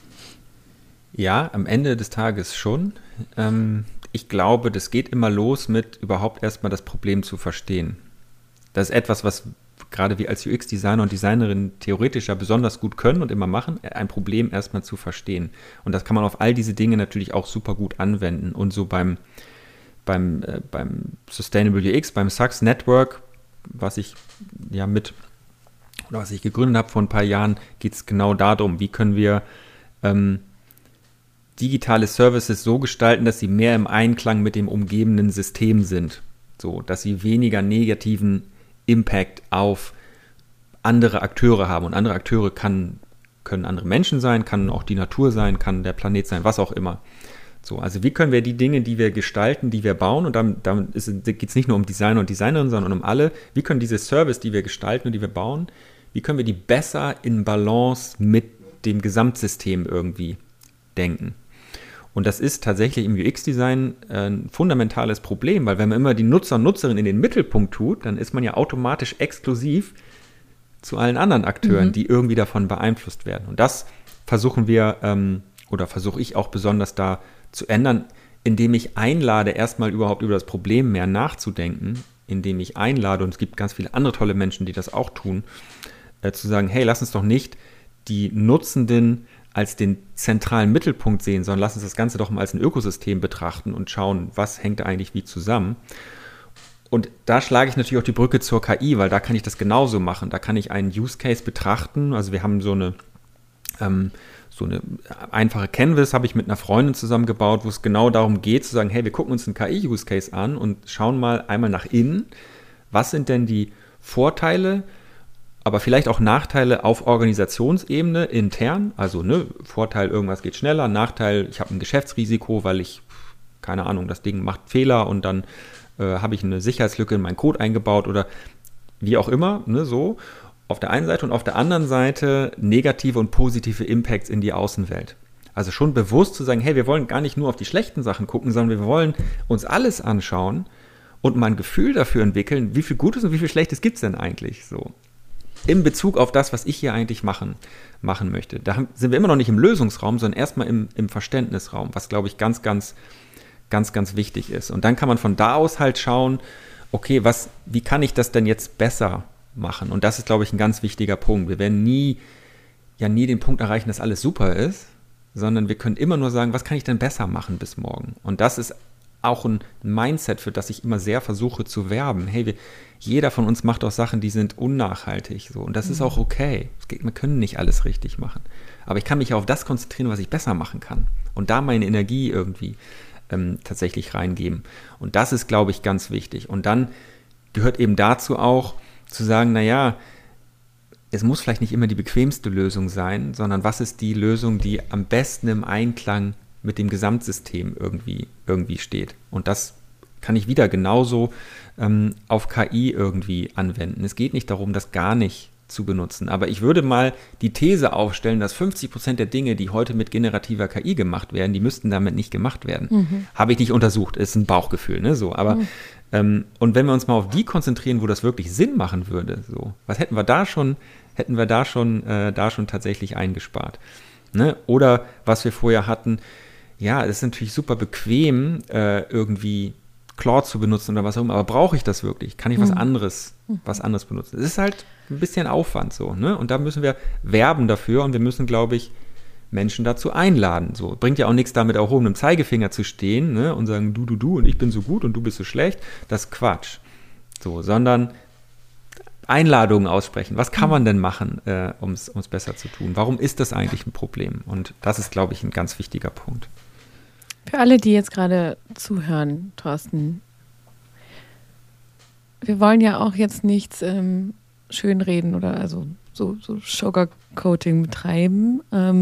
Ja, am Ende des Tages schon. Ich glaube, das geht immer los mit überhaupt erstmal das Problem zu verstehen. Das ist etwas, was gerade wir als UX-Designer und Designerin theoretisch ja besonders gut können und immer machen, ein Problem erstmal zu verstehen. Und das kann man auf all diese Dinge natürlich auch super gut anwenden. Und so beim Sustainable UX, beim Sux Network, was ich gegründet habe vor ein paar Jahren, geht es genau darum, wie können wir digitale Services so gestalten, dass sie mehr im Einklang mit dem umgebenden System sind. So, dass sie weniger negativen Impact auf andere Akteure haben. Und andere Akteure können andere Menschen sein, kann auch die Natur sein, kann der Planet sein, was auch immer. So, also wie können wir die Dinge, die wir gestalten, die wir bauen, und damit geht es nicht nur um Designer und Designerinnen, sondern um alle, wie können diese Service, die wir gestalten und die wir bauen, wie können wir die besser in Balance mit dem Gesamtsystem irgendwie denken? Und das ist tatsächlich im UX-Design ein fundamentales Problem, weil wenn man immer die Nutzer und Nutzerinnen in den Mittelpunkt tut, dann ist man ja automatisch exklusiv zu allen anderen Akteuren, die irgendwie davon beeinflusst werden. Und das versuchen wir, oder versuche ich auch besonders da zu ändern, indem ich einlade, erstmal überhaupt über das Problem mehr nachzudenken, indem ich einlade, und es gibt ganz viele andere tolle Menschen, die das auch tun, zu sagen, hey, lass uns doch nicht die Nutzenden als den zentralen Mittelpunkt sehen, sondern lass uns das Ganze doch mal als ein Ökosystem betrachten und schauen, was hängt da eigentlich wie zusammen. Und da schlage ich natürlich auch die Brücke zur KI, weil da kann ich das genauso machen. Da kann ich einen Use Case betrachten. Also wir haben so eine einfache Canvas, habe ich mit einer Freundin zusammengebaut, wo es genau darum geht, zu sagen, hey, wir gucken uns einen KI-Use Case an und schauen mal einmal nach innen. Was sind denn die Vorteile, aber vielleicht auch Nachteile auf Organisationsebene intern, also Vorteil, irgendwas geht schneller, Nachteil, ich habe ein Geschäftsrisiko, weil ich, keine Ahnung, das Ding macht Fehler und dann habe ich eine Sicherheitslücke in meinen Code eingebaut oder wie auch immer, so auf der einen Seite, und auf der anderen Seite negative und positive Impacts in die Außenwelt. Also schon bewusst zu sagen, hey, wir wollen gar nicht nur auf die schlechten Sachen gucken, sondern wir wollen uns alles anschauen und mal ein Gefühl dafür entwickeln, wie viel Gutes und wie viel Schlechtes gibt es denn eigentlich so. In Bezug auf das, was ich hier eigentlich machen möchte. Da sind wir immer noch nicht im Lösungsraum, sondern erstmal im Verständnisraum, was, glaube ich, ganz, ganz, ganz, ganz wichtig ist. Und dann kann man von da aus halt schauen, okay, wie kann ich das denn jetzt besser machen? Und das ist, glaube ich, ein ganz wichtiger Punkt. Wir werden nie den Punkt erreichen, dass alles super ist, sondern wir können immer nur sagen, was kann ich denn besser machen bis morgen? Und das ist auch ein Mindset, für das ich immer sehr versuche zu werben. Hey, jeder von uns macht auch Sachen, die sind unnachhaltig. So. Und das ist auch okay. Wir können nicht alles richtig machen. Aber ich kann mich auf das konzentrieren, was ich besser machen kann. Und da meine Energie irgendwie tatsächlich reingeben. Und das ist, glaube ich, ganz wichtig. Und dann gehört eben dazu auch zu sagen, naja, es muss vielleicht nicht immer die bequemste Lösung sein, sondern was ist die Lösung, die am besten im Einklang mit dem Gesamtsystem irgendwie steht. Und das kann ich wieder genauso auf KI irgendwie anwenden. Es geht nicht darum, das gar nicht zu benutzen. Aber ich würde mal die These aufstellen, dass 50% der Dinge, die heute mit generativer KI gemacht werden, die müssten damit nicht gemacht werden. Habe ich nicht untersucht, ist ein Bauchgefühl, ne? So, aber und wenn wir uns mal auf die konzentrieren, wo das wirklich Sinn machen würde, so, was hätten wir da schon tatsächlich eingespart. Ne? Oder was wir vorher hatten, ja, es ist natürlich super bequem, irgendwie Claude zu benutzen oder was auch immer, aber brauche ich das wirklich? Kann ich was anderes benutzen? Es ist halt ein bisschen Aufwand so, ne? Und da müssen wir werben dafür und wir müssen, glaube ich, Menschen dazu einladen. So, bringt ja auch nichts, da mit erhobenem Zeigefinger zu stehen, ne? Und sagen, du und ich bin so gut und du bist so schlecht. Das ist Quatsch. So, sondern Einladungen aussprechen. Was kann man denn machen, um es besser zu tun? Warum ist das eigentlich ein Problem? Und das ist, glaube ich, ein ganz wichtiger Punkt. Für alle, die jetzt gerade zuhören, Thorsten, wir wollen ja auch jetzt nichts schönreden oder also so Sugarcoating betreiben.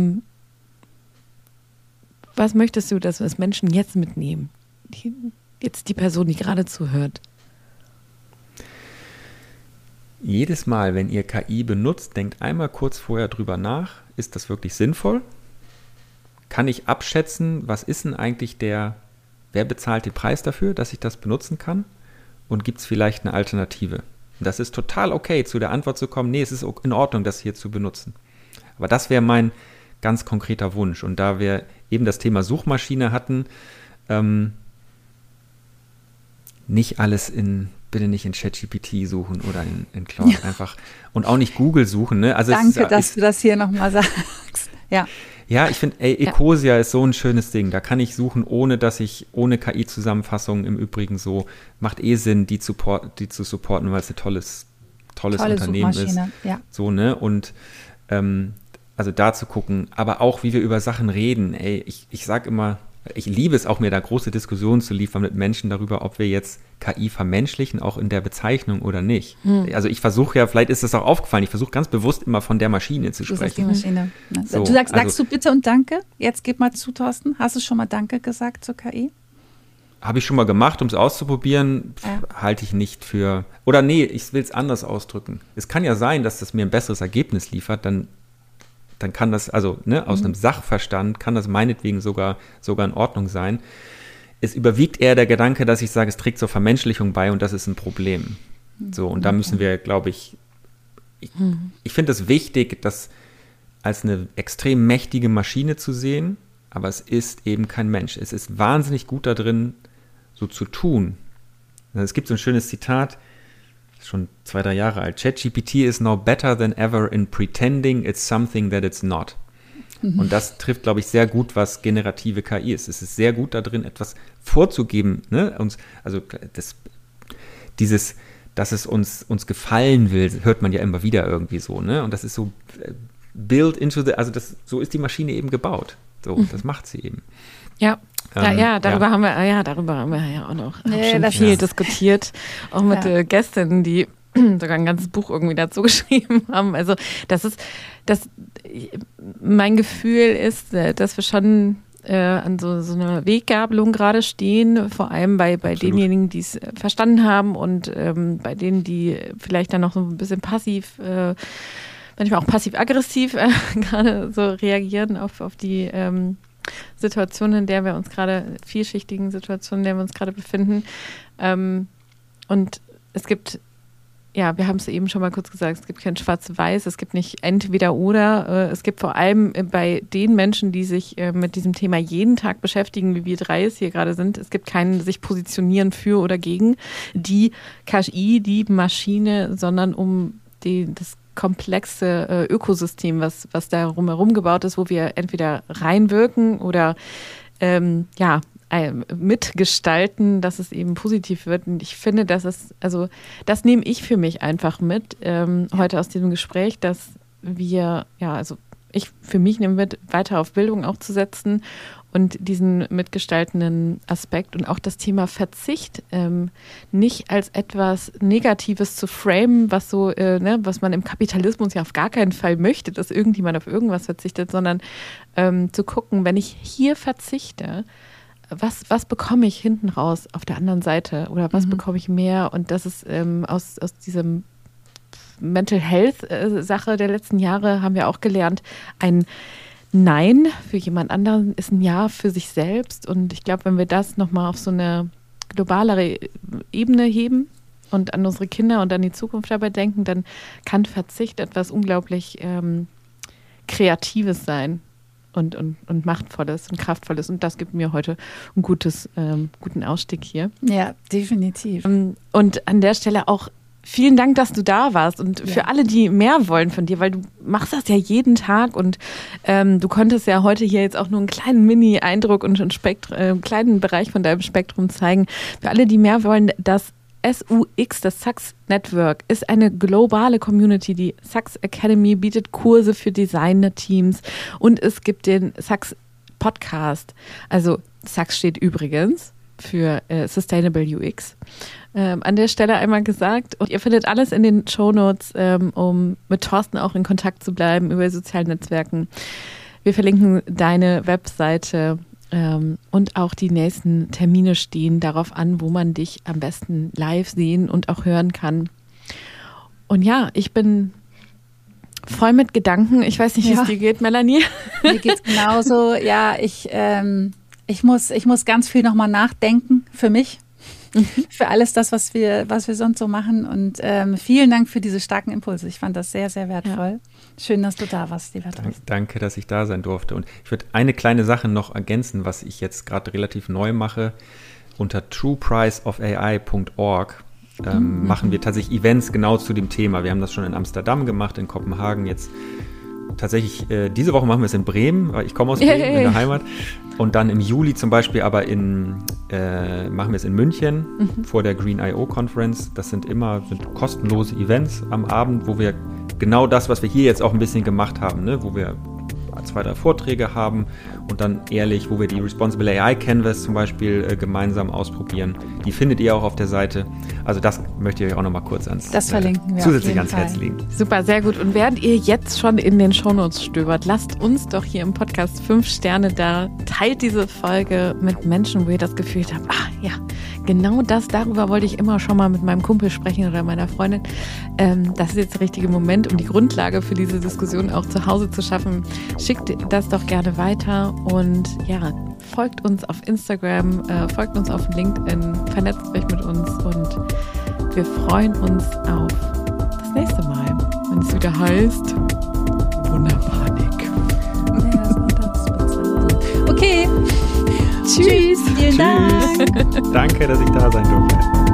Was möchtest du, dass Menschen jetzt mitnehmen? Jetzt die Person, die gerade zuhört. Jedes Mal, wenn ihr KI benutzt, denkt einmal kurz vorher drüber nach, ist das wirklich sinnvoll? Kann ich abschätzen, was ist denn eigentlich wer bezahlt den Preis dafür, dass ich das benutzen kann? Und gibt es vielleicht eine Alternative? Und das ist total okay, zu der Antwort zu kommen, nee, es ist in Ordnung, das hier zu benutzen. Aber das wäre mein ganz konkreter Wunsch. Und da wir eben das Thema Suchmaschine hatten, bitte nicht in ChatGPT suchen oder in Claude einfach und auch nicht Google suchen. Ne? Also Danke, dass du das hier nochmal sagst. Ja. Ja, ich finde, Ecosia ist so ein schönes Ding. Da kann ich suchen, ohne KI-Zusammenfassung im Übrigen so. Macht Sinn, die zu supporten, weil es ein tolles Unternehmen ist. Ja. So, ne? Und also da zu gucken, aber auch, wie wir über Sachen reden. Ich sag immer, ich liebe es auch, mir da große Diskussionen zu liefern mit Menschen darüber, ob wir jetzt KI vermenschlichen, auch in der Bezeichnung oder nicht. Also ich versuche ja, vielleicht ist es auch aufgefallen, ich versuche ganz bewusst immer von der Maschine zu sprechen. Du sagst die Maschine. So, sagst du bitte und Danke? Jetzt gib mal zu, Thorsten. Hast du schon mal Danke gesagt zur KI? Habe ich schon mal gemacht, um es auszuprobieren. Halte ich nicht für, oder nee, ich will es anders ausdrücken. Es kann ja sein, dass das mir ein besseres Ergebnis liefert, dann kann das, also aus einem Sachverstand kann das meinetwegen sogar in Ordnung sein. Es überwiegt eher der Gedanke, dass ich sage, es trägt zur Vermenschlichung bei und das ist ein Problem. So, und da müssen wir, glaube ich finde es wichtig, das als eine extrem mächtige Maschine zu sehen, aber es ist eben kein Mensch. Es ist wahnsinnig gut da drin, so zu tun. Es gibt so ein schönes Zitat, schon 2-3 Jahre alt. ChatGPT is now better than ever in pretending it's something that it's not. Und das trifft, glaube ich, sehr gut, was generative KI ist. Es ist sehr gut da drin, etwas vorzugeben, ne? Dass es uns gefallen will, hört man ja immer wieder irgendwie so, ne? Und das ist so built into so ist die Maschine eben gebaut. So, das macht sie eben. Ja. Darüber haben wir ja auch noch schon viel diskutiert, auch mit Gästinnen, die sogar ein ganzes Buch irgendwie dazu geschrieben haben. Also mein Gefühl ist, dass wir schon an so einer Weggabelung gerade stehen, vor allem bei denjenigen, die es verstanden haben und bei denen, die vielleicht dann noch so ein bisschen passiv, manchmal auch passiv-aggressiv gerade so reagieren auf die Situation, in der wir uns gerade, vielschichtigen Situationen, in der wir uns gerade befinden. Und es gibt, ja, wir haben es eben schon mal kurz gesagt, es gibt kein Schwarz-Weiß, es gibt nicht entweder oder. Es gibt vor allem bei den Menschen, die sich mit diesem Thema jeden Tag beschäftigen, wie wir drei es hier gerade sind, es gibt kein sich positionieren für oder gegen die KI, die Maschine, sondern um das komplexe Ökosystem, was da rumherum gebaut ist, wo wir entweder reinwirken oder mitgestalten, dass es eben positiv wird. Und ich finde, das nehme ich für mich einfach mit heute aus diesem Gespräch, dass wir, ich für mich nehme mit, weiter auf Bildung auch zu setzen und diesen mitgestaltenden Aspekt und auch das Thema Verzicht nicht als etwas Negatives zu framen, was so, was man im Kapitalismus ja auf gar keinen Fall möchte, dass irgendjemand auf irgendwas verzichtet, sondern zu gucken, wenn ich hier verzichte, was bekomme ich hinten raus auf der anderen Seite oder was bekomme ich mehr? Und das ist aus diesem Mental Health Sache der letzten Jahre haben wir auch gelernt, ein Nein für jemand anderen ist ein Ja für sich selbst. Und ich glaube, wenn wir das nochmal auf so eine globalere Ebene heben und an unsere Kinder und an die Zukunft dabei denken, dann kann Verzicht etwas unglaublich Kreatives sein und Machtvolles und Kraftvolles. Und das gibt mir heute einen guten Ausstieg hier. Ja, definitiv. Und an der Stelle auch vielen Dank, dass du da warst und für alle, die mehr wollen von dir, weil du machst das ja jeden Tag und du konntest ja heute hier jetzt auch nur einen kleinen Mini-Eindruck und einen kleinen Bereich von deinem Spektrum zeigen. Für alle, die mehr wollen, das SUX, das Sachs Network, ist eine globale Community. Die Sachs Academy bietet Kurse für Designer-Teams und es gibt den Sachs Podcast. Also Sachs steht übrigens für Sustainable UX. An der Stelle einmal gesagt. Und ihr findet alles in den Shownotes, um mit Thorsten auch in Kontakt zu bleiben über sozialen Netzwerken. Wir verlinken deine Webseite und auch die nächsten Termine stehen darauf an, wo man dich am besten live sehen und auch hören kann. Und ja, ich bin voll mit Gedanken. Ich weiß nicht, wie es dir geht, Melanie. Mir geht's genauso. Ja, ich muss ganz viel nochmal nachdenken für mich. Für alles das, was wir sonst so machen. Und vielen Dank für diese starken Impulse. Ich fand das sehr, sehr wertvoll. Ja. Schön, dass du da warst, lieber Thorsten. Danke, dass ich da sein durfte. Und ich würde eine kleine Sache noch ergänzen, was ich jetzt gerade relativ neu mache. Unter truepriceofai.org machen wir tatsächlich Events genau zu dem Thema. Wir haben das schon in Amsterdam gemacht, in Kopenhagen jetzt. Tatsächlich, diese Woche machen wir es in Bremen, weil ich komme aus Bremen, in der Heimat. Und dann im Juli zum Beispiel aber machen wir es in München vor der Green I.O. Conference. Das sind kostenlose Events am Abend, wo wir genau das, was wir hier jetzt auch ein bisschen gemacht haben, ne? Wo wir 2, 3 Vorträge haben und dann ehrlich, wo wir die Responsible AI Canvas zum Beispiel gemeinsam ausprobieren. Die findet ihr auch auf der Seite. Also das möchte ich euch auch nochmal kurz zusätzlich ans Herz legen. Super, sehr gut. Und während ihr jetzt schon in den Shownotes stöbert, lasst uns doch hier im Podcast 5 Sterne da. Teilt diese Folge mit Menschen, wo ihr das Gefühl habt, genau darüber wollte ich immer schon mal mit meinem Kumpel sprechen oder meiner Freundin. Das ist jetzt der richtige Moment, um die Grundlage für diese Diskussion auch zu Hause zu schaffen. Schickt das doch gerne weiter und folgt uns auf Instagram, folgt uns auf LinkedIn, vernetzt euch mit uns und wir freuen uns auf das nächste Mal, wenn es wieder heißt Wunderpanik. Okay. Tschüss. Vielen Dank. Danke, dass ich da sein durfte.